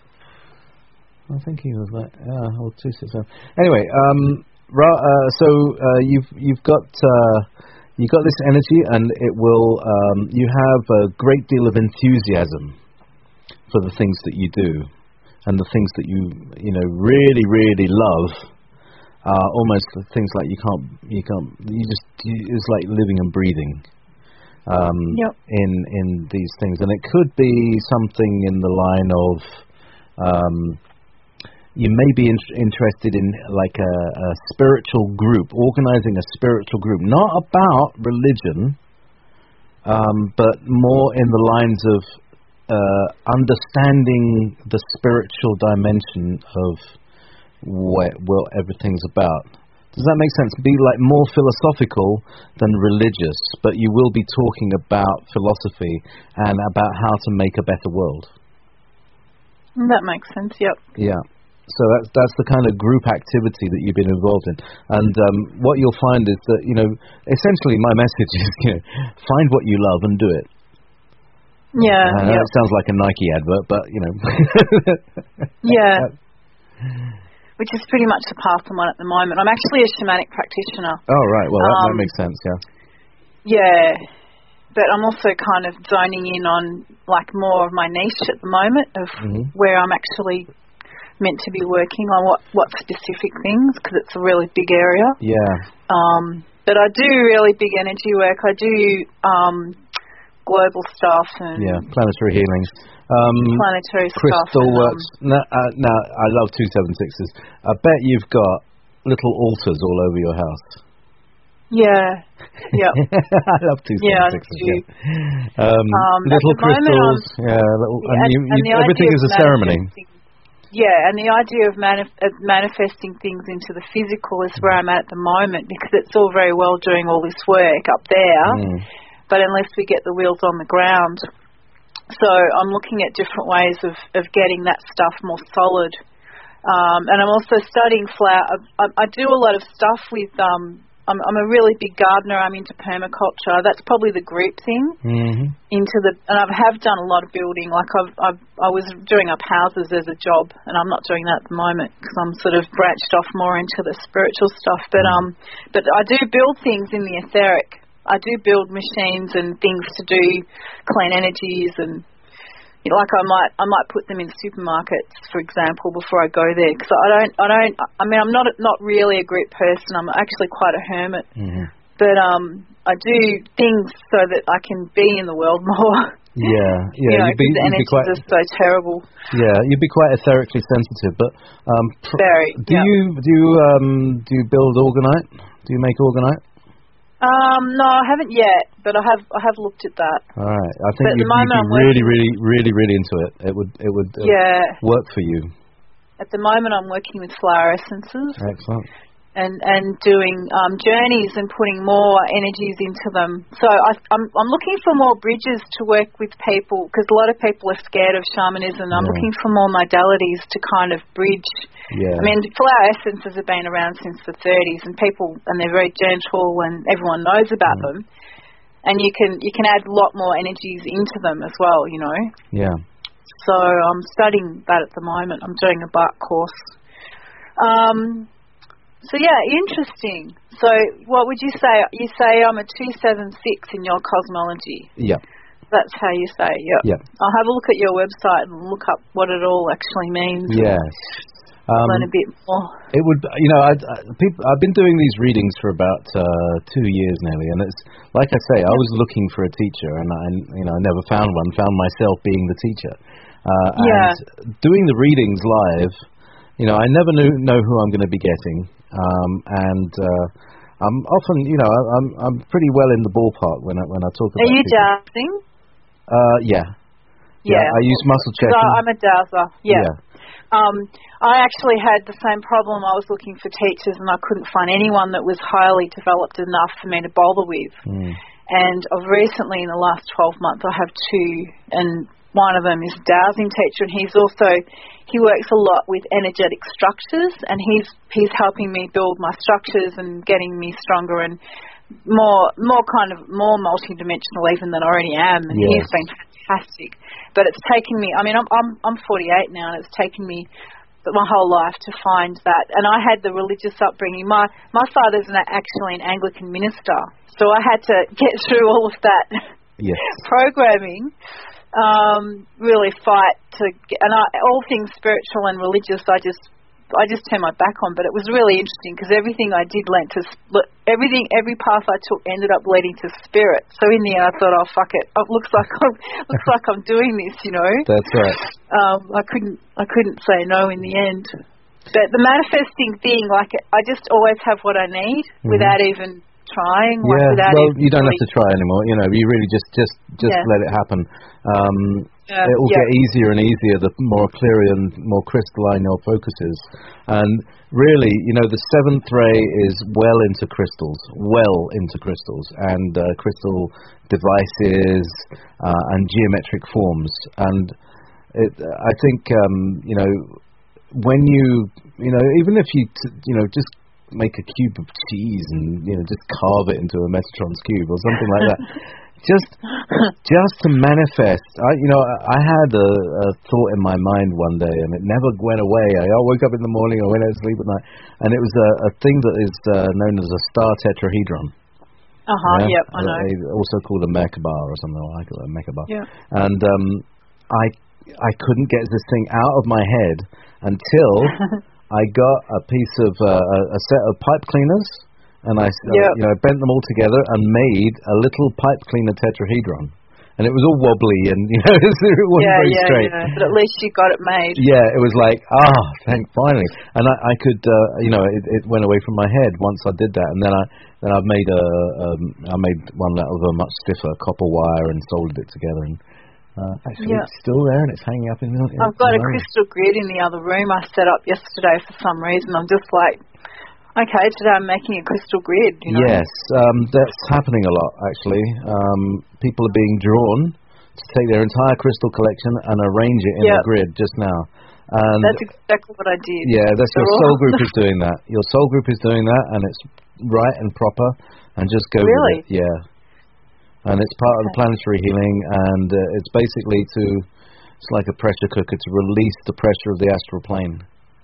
I think he was like yeah, or two six seven. Anyway, um, Ra. Uh, so uh, you've you've got. Uh, You got this energy, and it will. Um, you have a great deal of enthusiasm for the things that you do, and the things that you, you know, really, really love. Are almost things like you can't, you can't. You just, you, it's like living and breathing. Um, yep. In in these things, and it could be something in the line of. Um, You may be in, interested in like a, a spiritual group, organizing a spiritual group, not about religion, um, but more in the lines of uh, understanding the spiritual dimension of what, what everything's about. Does that make sense? Be like more philosophical than religious, but you will be talking about philosophy and about how to make a better world. That makes sense. Yep. Yeah. So that's that's the kind of group activity that you've been involved in, and um, what you'll find is that you know, essentially, my message is you know, find what you love and do it. Yeah. I know yep. it sounds like a Nike advert, but you know. Yeah. Which is pretty much the path I'm on at the moment. I'm actually a shamanic practitioner. Oh right, well that, um, that makes sense, yeah. Yeah. But I'm also kind of zoning in on like more of my niche at the moment of Mm-hmm. where I'm actually meant to be working on what, what specific things, because it's a really big area. Yeah. Um, but I do really big energy work. I do um, global stuff and Yeah, planetary healing. Um, planetary crystal stuff. And, works. um, No, uh, no, I love two seven sixes. I bet you've got little altars all over your house. Yeah. Yeah. I love two Yeah, I seven sixes. do. Yeah. Um, Um, little at the moment, crystals. I'm- Yeah, little, Yeah, and and- you, and you, the everything idea is of a ceremony. manifesting- Yeah, and the idea of, manif- of manifesting things into the physical is where I'm at at the moment, because it's all very well doing all this work up there, Mm. but unless we get the wheels on the ground. So I'm looking at different ways of, of getting that stuff more solid. Um, and I'm also studying flower. I, I do a lot of stuff with, um, I'm, I'm a really big gardener. I'm into permaculture. That's probably the group thing. Mm-hmm. Into the, and I have done a lot of building. Like I've, I've, I was doing up houses as a job, and I'm not doing that at the moment because I'm sort of branched off more into the spiritual stuff. But um, but I do build things in the etheric. I do build machines and things to do clean energies, and you know, like I might, I might put them in supermarkets, for example, before I go there, because I don't, I don't. I mean, I'm not, not really a group person. I'm actually quite a hermit. Mm-hmm. But um, I do things so that I can be in the world more. Yeah, yeah. You know, you'd be, the you'd be energies quite, are so terrible. yeah, you'd be quite etherically sensitive. But um, pr- Very. do yeah. you do you um do you build orgonite? Do you make orgonite? Um, no, I haven't yet, but I have. I have looked at that. All right, I think But at you'd, the moment you'd I'm be really, working- really, really, really into it. It would, it would uh, Yeah. work for you. At the moment, I'm working with flower essences Excellent. and and doing um, journeys and putting more energies into them. So I, I'm I'm looking for more bridges to work with people, because a lot of people are scared of shamanism. I'm Yeah. looking for more modalities to kind of bridge. Yeah. I mean, flower essences have been around since the thirties, and people, and they're very gentle, and everyone knows about Mm. them. And you can you can add a lot more energies into them as well, you know. Yeah. So I'm studying that at the moment. I'm doing a bark course. Um, So yeah, interesting. So what would you say? You say I'm a two seven six in your cosmology. Yeah. That's how you say it. Yep. Yeah. I'll have a look at your website and look up what it all actually means. Yes. Um, learn a bit more. It would, you know, I, I, people, I've been doing these readings for about uh, two years nearly, and it's like I say, I was looking for a teacher, and I, you know, I never found one. Found myself being the teacher. Uh, yeah. And doing the readings live, you know, I never knew know who I'm going to be getting, um, and uh, I'm often, you know, I'm I'm pretty well in the ballpark when I when I talk about. Are you people. dowsing? Uh, yeah. Yeah. yeah. I use muscle checking. I'm a dowser. Yeah. yeah. Um, I actually had the same problem. I was looking for teachers and I couldn't find anyone that was highly developed enough for me to bother with. Mm. And I've recently, in the last twelve months, I have two, and one of them is a dowsing teacher, and he's also, he works a lot with energetic structures, and he's he's helping me build my structures and getting me stronger and more more kind of more multidimensional even than I already am, and yes. he's been fantastic. But it's taken me, I mean, I'm I'm I'm forty-eight now, and it's taken me my whole life to find that. And I had the religious upbringing. My my father's an, actually an Anglican minister, so I had to get through all of that yes. programming. Um, really fight to get, and I, all things spiritual and religious, I just I just turned my back on. But it was really interesting because everything I did led to everything, every path I took ended up leading to spirit. So in the end, I thought, oh fuck it, it looks like I'm looks like I'm doing this, you know. That's right. Um, I couldn't I couldn't say no in the end. But the manifesting thing, like I just always have what I need mm-hmm. without even trying. Yeah, like without well, you don't really have to try anymore. You know, you really just just just yeah. let it happen. Um, yeah, it will yeah. get easier and easier the more clear and more crystalline your focus is. And really, you know, the seventh ray is well into crystals, well into crystals, and uh, crystal devices uh, and geometric forms. And it, I think, um, you know, when you, you know, even if you, t- you know, just make a cube of cheese and, you know, just carve it into a Metatron's cube or something like that. Just, just to manifest. I, you know, I had a, a thought in my mind one day, and it never went away. I, I woke up in the morning, I went out to sleep at night, and it was a, a thing that is uh, known as a star tetrahedron. Uh huh. Yeah? Yep, I know. Uh, also called a Merkaba or something like that. A Merkaba. Yeah. And um, I, I couldn't get this thing out of my head until I got a piece of uh, a, a set of pipe cleaners. And I, uh, yep. you know, I bent them all together and made a little pipe cleaner tetrahedron, and it was all wobbly and you know it wasn't yeah, very yeah, straight. Yeah, but at least you got it made. Yeah, it was like ah, thank finally, and I, I could, uh, you know, it, it went away from my head once I did that, and then I then I've made a um, I made one out of a much stiffer copper wire and soldered it together, and uh, actually yeah. it's still there and it's hanging up in the. In I've got the a crystal grid in the other room I set up yesterday for some reason. I'm just like. Okay, today I'm making a crystal grid. You know? Yes, um, that's happening a lot, actually. Um, people are being drawn to take their entire crystal collection and arrange it in yep. a grid just now. And that's exactly what I did. Yeah, that's They're your soul all... group is doing that. Your soul group is doing that, and it's right and proper, and just go really? with it. Yeah. And it's part okay. of the planetary healing, and uh, it's basically to, it's like a pressure cooker to release the pressure of the astral plane.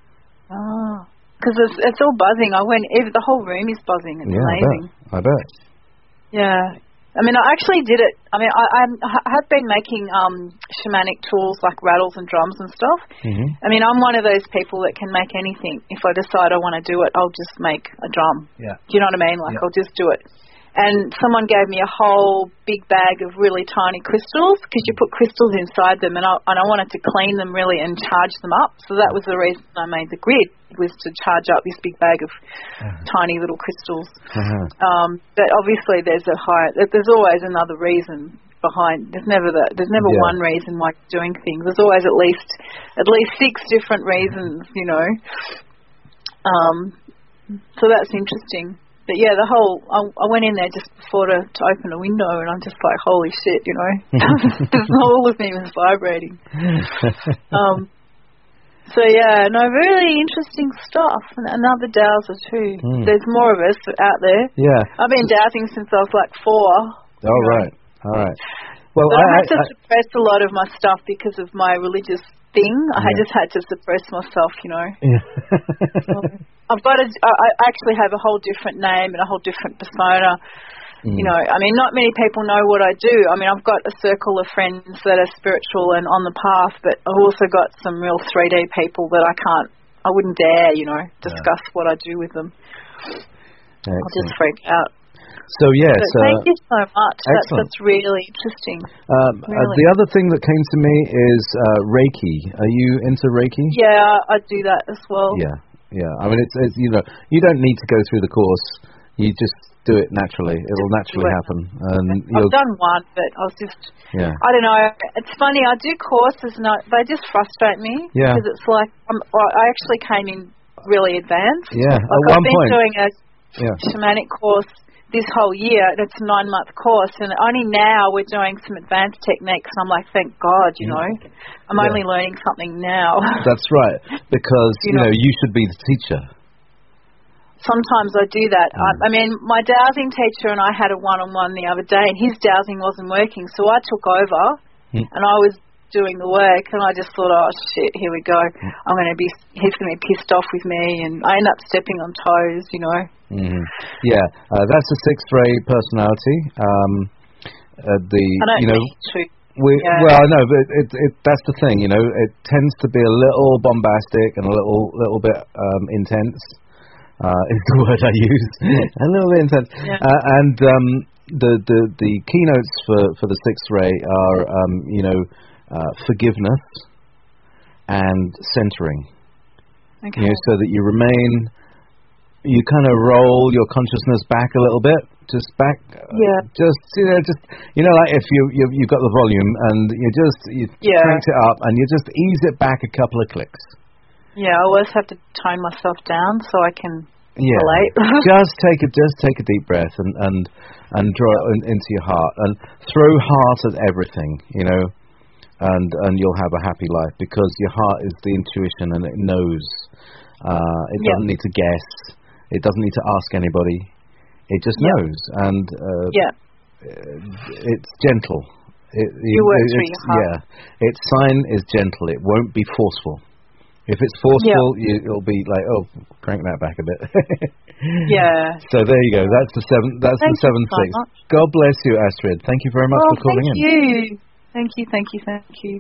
Oh. Because it's, it's all buzzing. I went. Even, the whole room is buzzing. It's yeah, amazing. I bet. I bet. Yeah. I mean, I actually did it. I mean, I, I'm, I have been making um, shamanic tools like rattles and drums and stuff. Mm-hmm. I mean, I'm one of those people that can make anything. If I decide I want to do it, I'll just make a drum. Yeah. Do you know what I mean? Like, yeah. I'll just do it. And someone gave me a whole big bag of really tiny crystals because you put crystals inside them, and I, and I wanted to clean them really and charge them up. So that was the reason I made the grid, was to charge up this big bag of uh-huh. tiny little crystals. Uh-huh. Um, but obviously there's a high, there's always another reason behind. There's never the, there's never yeah. one reason why you're doing things. There's always at least at least six different reasons, you know. Um, so that's interesting. But yeah, the whole, I, I went in there just before to, to open a window, and I'm just like, holy shit, you know. All of me was vibrating. um, so yeah, no, really interesting stuff. And, and other dowser too. Mm. There's more of us out there. Yeah. I've been dowsing since I was like four. Oh, know. right. All right. Well, but I, I had to I, suppress a lot of my stuff because of my religious thing. I Yeah. just had to suppress myself, you know. Yeah. So I've got a, I I actually have a whole different name and a whole different persona. Mm. You know, I mean, not many people know what I do. I mean, I've got a circle of friends that are spiritual and on the path, but I've also got some real three D people that I can't, I wouldn't dare, you know, discuss yeah. what I do with them. Excellent. I'll just freak out. So, yes. So thank uh, you so much. That's, that's really interesting. Um, really. Uh, the other thing that came to me is uh, Reiki. Are you into Reiki? Yeah, I do that as well. Yeah, yeah. I mean, it's, it's you know, you don't need to go through the course. You just do it naturally. It'll naturally happen. And I've done one, but I was just, yeah. I don't know. It's funny. I do courses, and I, they just frustrate me yeah. because it's like I'm, I actually came in really advanced. Yeah, like at I've one been point. doing a yeah. shamanic course this whole year, and it's a nine-month course, and only now we're doing some advanced techniques, and I'm like, thank God, you know. I'm yeah. only learning something now. That's right, because, you, you know, know, you should be the teacher. Sometimes I do that. Mm. I, I mean, my dowsing teacher and I had a one-on-one the other day, and his dowsing wasn't working, so I took over, mm. and I was doing the work, and I just thought, oh shit, here we go. Mm. I'm going to be, he's going to be pissed off with me, and I end up stepping on toes, you know. Mm. Yeah, uh, that's a sixth ray personality. Um, uh, the I don't you know. need to. We, yeah. Well, no, but it, it, that's the thing, you know. It tends to be a little bombastic and a little, little bit um, intense. Uh, is the word I use. A little bit intense. Yeah. Uh, and um, the, the the keynotes for, for the sixth ray are, um, you know, uh, forgiveness and centering. Okay. You know, so that you remain, you kind of roll your consciousness back a little bit, just back. Yeah. Just you know, just you know, like if you you you've got the volume and you just you yeah. crank it up and you just ease it back a couple of clicks. Yeah, I always have to tone myself down so I can yeah. relate. just take a just take a deep breath and and and draw it in, into your heart and throw heart at everything, you know, and and you'll have a happy life because your heart is the intuition and it knows. Uh, it doesn't yeah. need to guess. It doesn't need to ask anybody. It just yeah. knows, and uh, yeah, it's gentle. It, you work through your heart. Yeah, its sign is gentle. It won't be forceful. If it's forceful, yeah. you, it'll be like, oh, crank that back a bit. yeah. So there you go. That's the seven. That's thank the seven so six. Much. God bless you, Astrid. Thank you very much oh, for calling thank in. You. Thank you. Thank you. Thank you.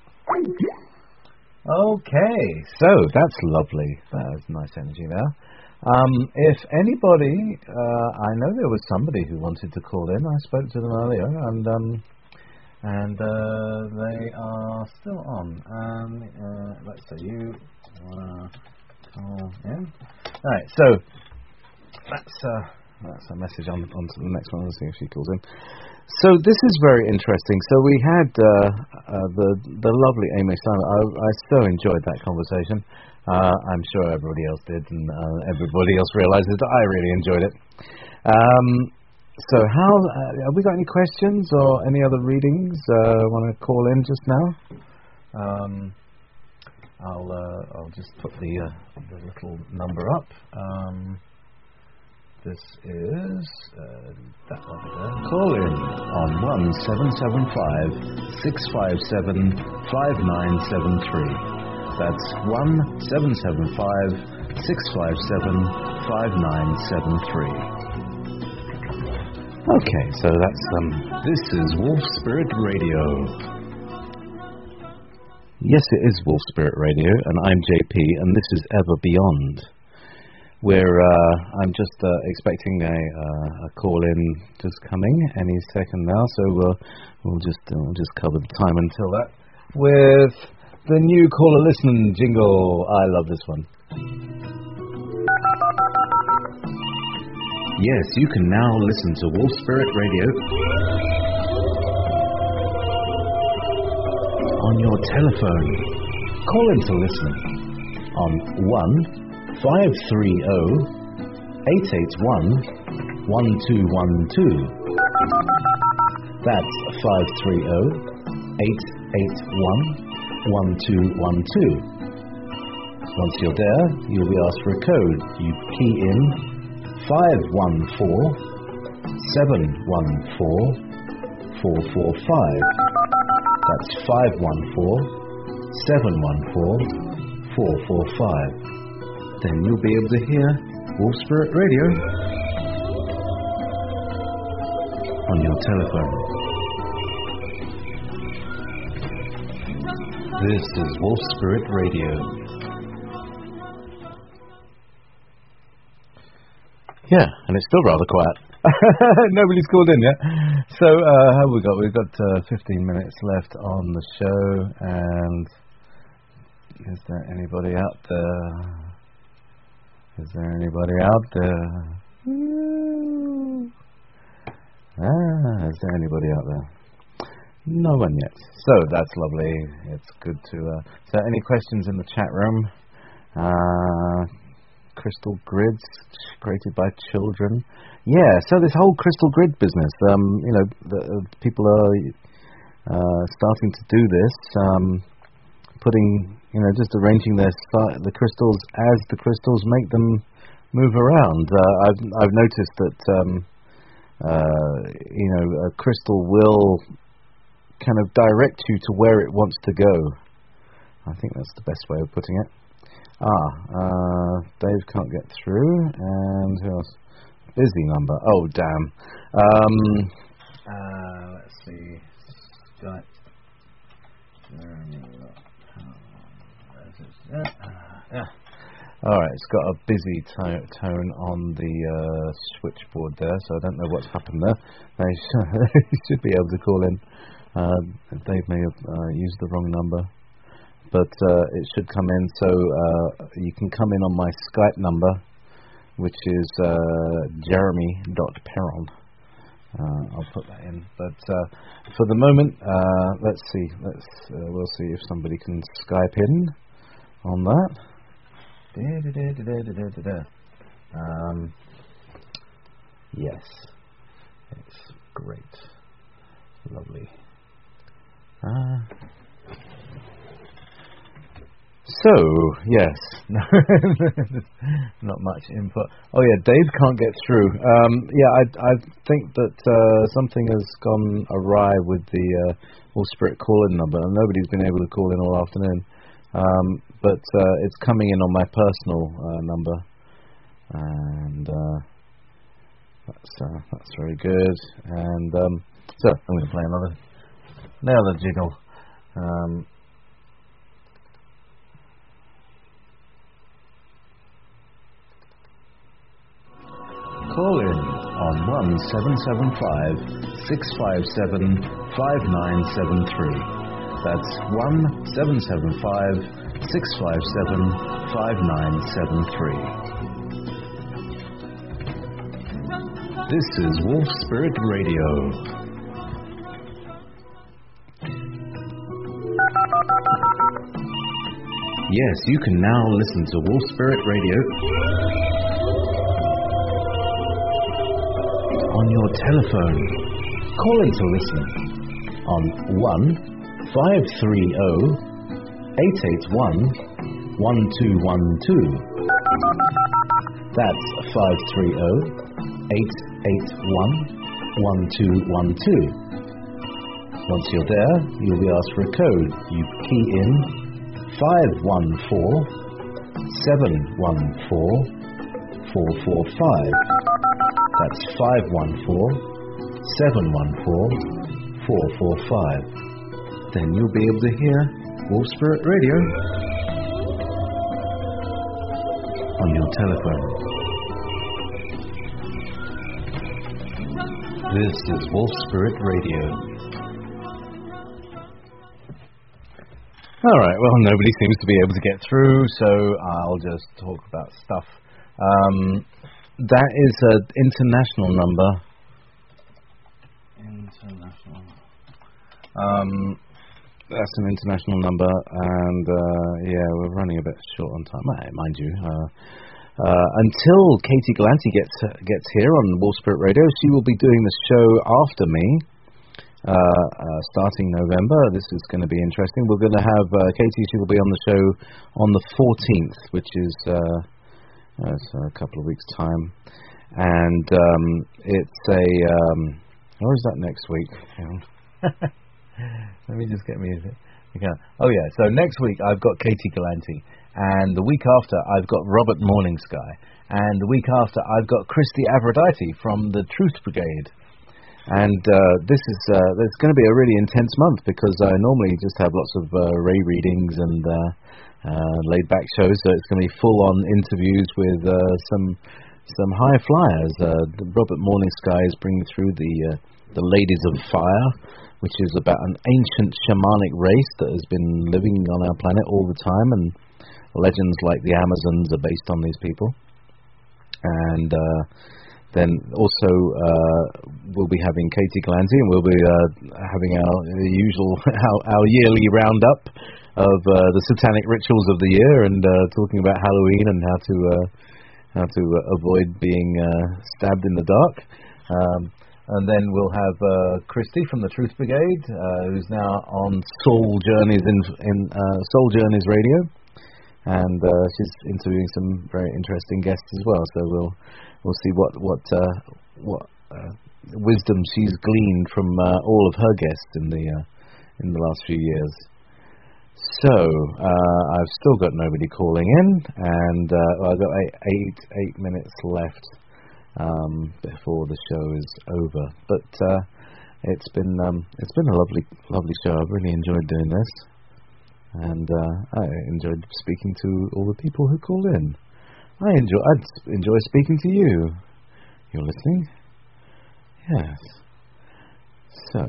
Okay, so that's lovely. That's nice energy there. Um, if anybody, uh, I know there was somebody who wanted to call in. I spoke to them earlier, and um, and uh, they are still on. Um, uh, let's say you want to call in. All right, so that's uh, that's a message on on to the next one. Let's see if she calls in. So this is very interesting. So we had uh, uh, the the lovely Amy Simon. I, I so enjoyed that conversation. Uh, I'm sure everybody else did, and uh, everybody else realizes that I really enjoyed it. Um, so how uh, have we got any questions or any other readings? Uh, Want to call in just now? Um, I'll uh, I'll just put the uh, the little number up. Um, This is uh, that one there. Call in on one seven seven five six five seven five nine seven three. That's one seven seven five six five seven five nine seven three. Okay, so that's um. This is Wolf Spirit Radio. Yes, it is Wolf Spirit Radio, and I'm J P, and this is Ever Beyond. Where uh, I'm just uh, expecting a, uh, a call in just coming any second now, so we'll we'll just uh, we'll just cover the time until that with the new caller listen jingle. I love this one. Yes, you can now listen to Wolf Spirit Radio on your telephone. Call in to listen on one. Five three zero eight eight one one two one two. That's five three zero eight eight one one two one two. Once you're there, you'll be asked for a code. You key in five one four seven one four four four five. That's five one four seven one four, four four five. Then you'll be able to hear Wolf Spirit Radio on your telephone. This is Wolf Spirit Radio. Yeah, and it's still rather quiet. Nobody's called in yet. So, uh, how have we got? We've got uh, fifteen minutes left on the show, and is there anybody out there? Is there anybody out there? Ah, is there anybody out there? No one yet. So that's lovely. It's good to. Uh, so, any questions in the chat room? Uh, crystal grids created by children. Yeah. So this whole crystal grid business. Um, you know, the, uh, people are uh, starting to do this. Um, putting, you know, just arranging their the crystals as the crystals make them move around. Uh, I've I've noticed that. Um, uh, you know, a crystal will kind of direct you to where it wants to go. I think that's the best way of putting it. Ah, uh, Dave can't get through, and who else? Busy number. Oh, damn. Um, uh, let's see. Skype. Yeah. All right, it's got a busy to- tone on the uh, switchboard there, so I don't know what's happened there. They should be able to call in. Uh, Dave may have uh, used the wrong number, but uh, it should come in. So uh, you can come in on my Skype number, which is uh, jeremy dot perron. Uh, I'll put that in. But uh, for the moment, uh, let's see. Let's uh, we'll see if somebody can Skype in on that. Um, yes, it's great, lovely. Uh, so yes, not much input. Oh yeah, Dave can't get through. Um, yeah, I I think that uh, something has gone awry with the uh, All Spirit call-in number, and nobody's been able to call in all afternoon. Um, but uh, it's coming in on my personal uh, number, and uh, that's uh, that's very good. And um, so I'm going to play another another jiggle. Um, Call in on one seven seven five, six five seven, five nine seven three. That's one seven seven five, six five seven, five nine seven three. This is Wolf Spirit Radio. Yes, you can now listen to Wolf Spirit Radio on your telephone. Call in to listen on one five three zero, eight eight one, one two one two. That's five three zero, eight eight one, one two one two. Once you're there, you'll be asked for a code. You key in five one four, seven one four, four four five. That's five one four, seven one four, four four five. Then you'll be able to hear Wolf Spirit Radio on your telephone. This is Wolf Spirit Radio. Alright, well, nobody seems to be able to get through, so I'll just talk about stuff. Um, that is an international number. International. Um... That's an international number, and uh, yeah, we're running a bit short on time, mind you. Uh, uh, until Katie Galanti gets gets here on Wolf Spirit Radio, she will be doing the show after me, uh, uh, starting November. This is going to be interesting. We're going to have uh, Katie. She will be on the show on the fourteenth, which is uh, that's a couple of weeks' time, and um, it's a. Um, or is that next week? Let me just get me Okay. Oh yeah. So next week I've got Katie Galanti, and the week after I've got Robert Morningsky, and the week after I've got Christy Aphrodite from the Truth Brigade. And uh, this is uh, it's going to be a really intense month because I normally just have lots of uh, Ray readings and uh, uh, laid back shows, so it's going to be full on interviews with uh, some some high flyers. Uh, Robert Morningsky is bringing through the uh, the Ladies of Fire, which is about an ancient shamanic race that has been living on our planet all the time, and legends like the Amazons are based on these people. And uh, then also uh, we'll be having Katie Galanti, and we'll be uh, having our usual our, our yearly roundup of uh, the satanic rituals of the year, and uh, talking about Halloween and how to uh, how to uh, avoid being uh, stabbed in the dark. Um, And then we'll have uh, Christy from the Truth Brigade, uh, who's now on Soul Journeys in, in uh, Soul Journeys Radio, and uh, she's interviewing some very interesting guests as well. So we'll we'll see what what uh, what uh, wisdom she's gleaned from uh, all of her guests in the uh, in the last few years. So uh, I've still got nobody calling in, and uh, I've got eight, eight eight minutes left. Um, before the show is over, but uh, it's been um, it's been a lovely lovely show. I've really enjoyed doing this, and uh, I enjoyed speaking to all the people who called in. I enjoy I'd enjoy speaking to you. You're listening, yes. So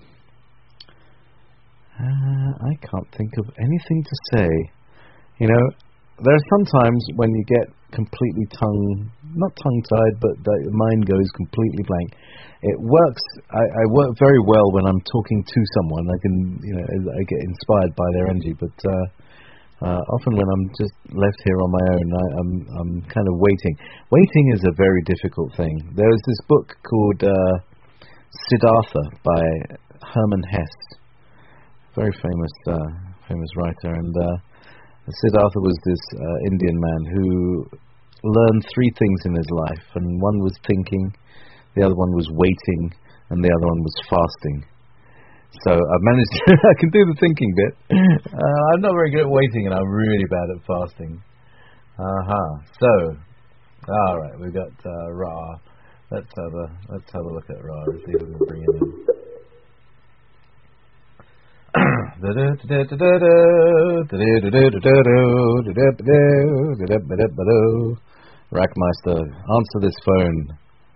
uh, I can't think of anything to say. You know, there are sometimes when you get completely tongue, not tongue-tied, but the mind goes completely blank. It works, I, I work very well when I'm talking to someone. I can, you know, I get inspired by their energy, but uh, uh, often when I'm just left here on my own, I, I'm, I'm kind of waiting. Waiting is a very difficult thing. There is this book called uh, Siddhartha by Hermann Hesse, very famous, uh, famous writer, and uh, Siddhartha was this uh, Indian man who learned three things in his life, and one was thinking, the other one was waiting, and the other one was fasting. So I've managed to, I can do the thinking bit. Uh, I'm not very good at waiting, and I'm really bad at fasting. Uh-huh. So, all right, we've got uh, Ra. Let's have a, let's have a look at Ra and see if we can bring him in. Rackmeister, answer this phone.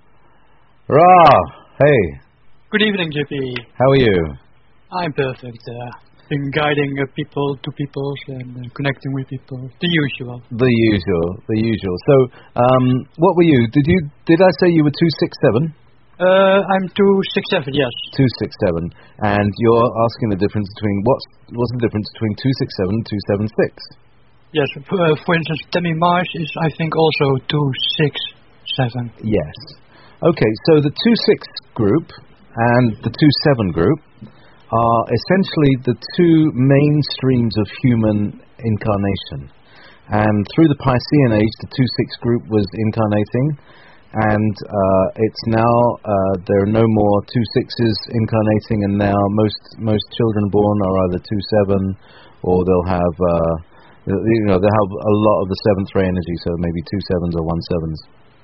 Ra, hey. Good evening, J P. How are you? I'm perfect. Uh, been guiding uh, people to people and uh, connecting with people. The usual. The usual. The usual. So, um, what were you? Did you? Did I say you were two six seven? Uh, I'm two six seven, yes. two six seven, and you're asking the difference between, what's, what's the difference between two six seven and two seven six? Yes, uh, for instance, Tammy Marsh is, I think, also two six seven. Yes. Okay, so the two six group and the two seven group are essentially the two main streams of human incarnation. And through the Piscean age, the two six group was incarnating, and uh, it's now uh, there are no more two sixes incarnating, and now most most children born are either two seven, or they'll have uh, you know they'll have a lot of the seventh ray energy, so maybe two sevens or one sevens,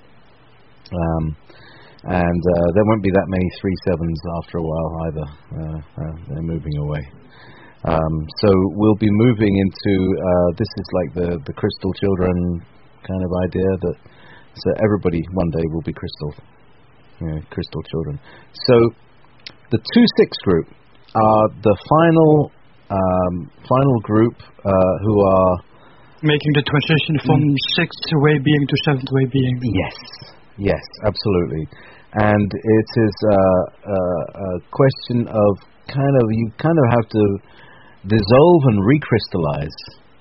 um, and uh, there won't be that many three sevens after a while either. Uh, uh, they're moving away. Um, so we'll be moving into uh, this is like the the crystal children kind of idea that. So everybody one day will be crystal, you know, crystal children. So the two six group are the final um, final group uh, who are making the transition from mm. sixth way being to seventh way being. Yes, yes, absolutely. And it is uh, uh, a question of kind of you kind of have to dissolve and recrystallize.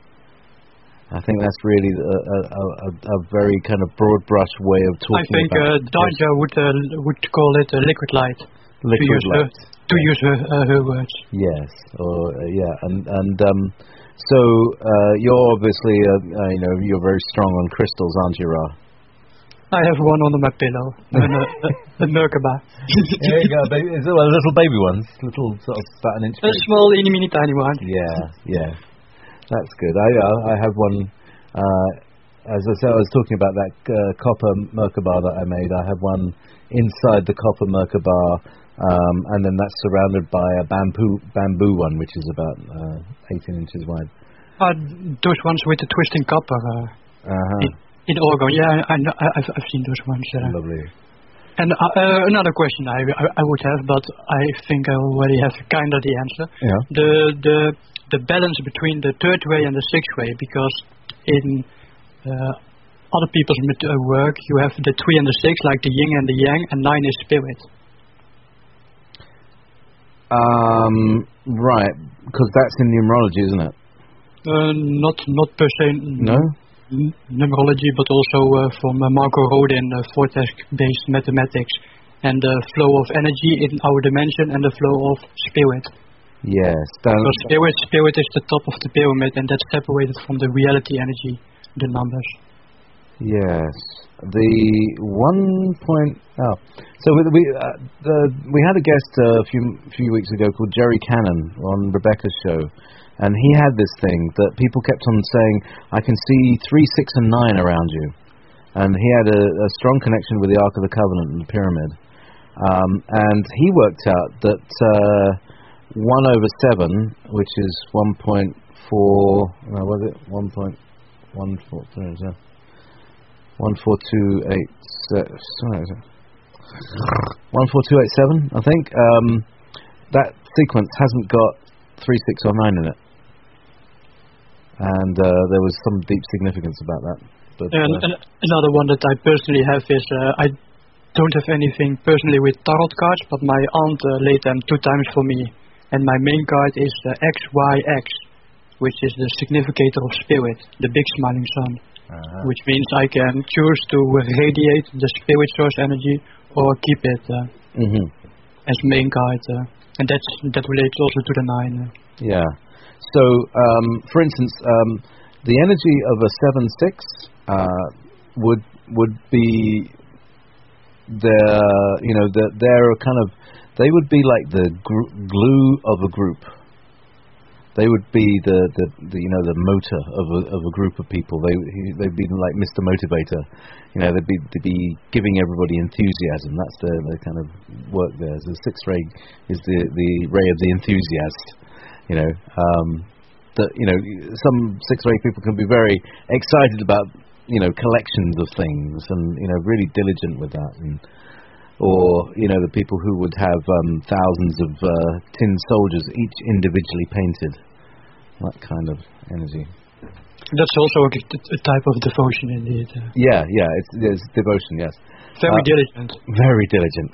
I think that's really a, a, a, a very kind of broad brush way of talking. I think about uh, Danja would uh, would call it a liquid light. Liquid to use light. Her, to use her, uh, her words. Yes, or uh, yeah, and and um, so uh, you're obviously uh, uh, you know you're very strong on crystals, aren't you, Ra? I have one under my pillow, and a, a, a Merkaba. There you go, baby. Is it, well, little baby ones, little sort of about an inch. A small, itty mini tiny one. Yeah, yeah, that's good. I uh, I have one. Uh, as I said, I was talking about that uh, copper Merkaba that I made. I have one inside the copper Merkaba, um, and then that's surrounded by a bamboo bamboo one, which is about uh, eighteen inches wide. Uh, those ones with the twisting copper. Uh, uh-huh. in, in Oregon, yeah, I, I, I've, I've seen those ones. Uh, Lovely. And uh, uh, another question I, I I would have, but I think I already have kind of the answer. Yeah. The the the balance between the third way and the sixth way, because in uh, other people's met- uh, work you have the three and the six, like the yin and the yang, and nine is spirit. Um. Right, because that's in numerology, isn't it? Uh, not not per se. No. N- numerology, but also uh, from uh, Marco Rodin, uh, vortex-based mathematics, and the flow of energy in our dimension and the flow of spirit. Yes. That, So spirit, spirit is the top of the pyramid, and that's separated from the reality energy, the numbers. Yes. The one point. Oh, so we we, uh, the, we had a guest uh, a few few weeks ago called Jerry Cannon on Rebecca's show, and he had this thing that people kept on saying, "I can see three, six, and nine around you," and he had a, a strong connection with the Ark of the Covenant and the pyramid, um, and he worked out that uh, one over seven, which is one point four. Uh, was it one point one four? One four two eight seven. One four two eight seven. I think um, that sequence hasn't got three, six, or nine in it, and uh, there was some deep significance about that. But And, uh, and another one that I personally have is uh, I don't have anything personally with tarot cards, but my aunt uh, laid them two times for me, and my main card is uh, X Y X, which is the significator of spirit, the big smiling sun. uh-huh. Which means I can choose to radiate the spirit source energy or keep it uh, mm-hmm. as main card, uh, and that's that relates also to the nine. Uh. Yeah. So, um, for instance, um, the energy of a seven six uh, would would be the you know the they're kind of they would be like the gr- glue of a group. They would be the, the, the you know the motor of a of a group of people. They they'd be like Mister Motivator, you know. They'd be they'd be giving everybody enthusiasm. That's the the kind of work there. The sixth ray is the the ray of the enthusiast. You know, um, that you know some sixth ray people can be very excited about you know collections of things and you know really diligent with that. And, or, you know, the people who would have um, thousands of uh, tin soldiers, each individually painted. That kind of energy. That's also a, a type of devotion, indeed. Uh. Yeah, yeah, it's, it's devotion, yes. Very uh, diligent. Very diligent.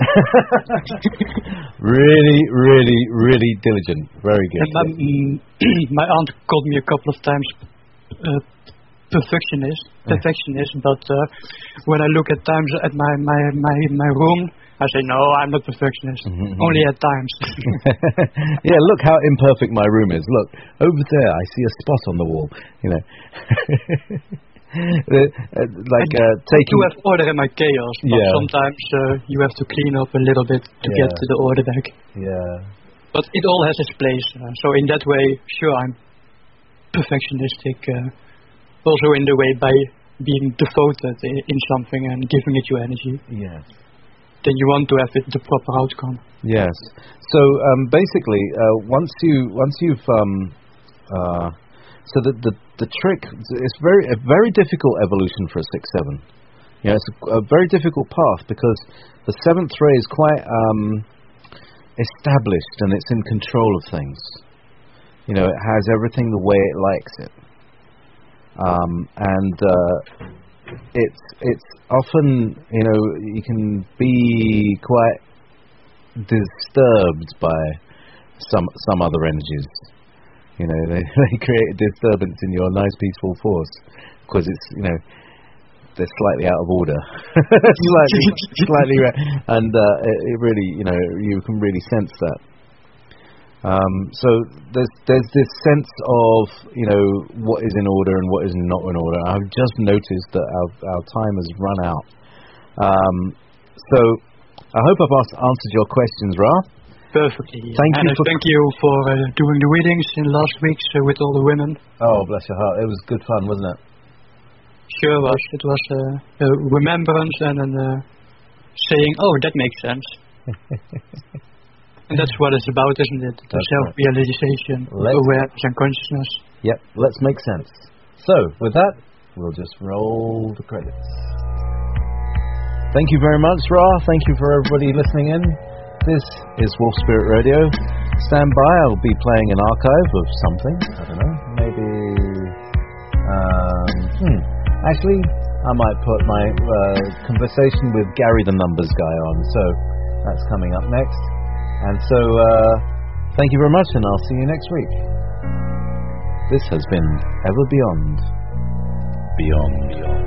really, really, really diligent. Very good. And my, mm, my aunt called me a couple of times uh, perfectionist, perfectionist. But uh, when I look at times at my, my, my, my room, I say, no, I'm not perfectionist. Mm-hmm. Only at times. Yeah, look how imperfect my room is. Look, over there, I see a spot on the wall. You know, uh, like uh, taking. I do have order in my chaos, but Yeah. sometimes uh, you have to clean up a little bit to Yeah. get to the order back. Yeah. But it all has its place. Uh, so in that way, sure, I'm perfectionistic. Uh, also in the way by being devoted i- in something and giving it your energy. Yes. Then you want to have it the proper outcome. Yes. So um, basically, uh, once you once you've um, uh, so the, the the trick is very a very difficult evolution for a six seven. Yeah, it's a, a very difficult path because the seventh ray is quite um, established and it's in control of things. You know, it has everything the way it likes it, um, and uh, it's it's often you know you can be quite disturbed by some some other energies. You know, they, they create a disturbance in your nice peaceful force because it's you know they're slightly out of order, slightly slightly, ra- and uh, it, it really you know you can really sense that. Um, so there's there's this sense of you know what is in order and what is not in order. I've just noticed that our our time has run out. Um, so I hope I've asked, answered your questions, Ra. Perfectly. Thank and you. Uh, For thank you for uh, doing the readings in last week uh, with all the women. Oh, bless your heart. It was good fun, wasn't it? Sure was. It was uh, a remembrance and a uh, saying, oh, that makes sense. And that's what it's about, isn't it? The That's self-realization, right. awareness and consciousness. Yep, let's make sense. So, with that, we'll just roll the credits. Thank you very much, Ra. Thank you for everybody listening in. This is Wolf Spirit Radio. Stand by, I'll be playing an archive of something. I don't know, maybe... Um, hmm. Actually, I might put my uh, conversation with Gary the Numbers guy on, so that's coming up next. And so, uh, thank you very much, and I'll see you next week. This has been Ever Beyond. Beyond. Beyond.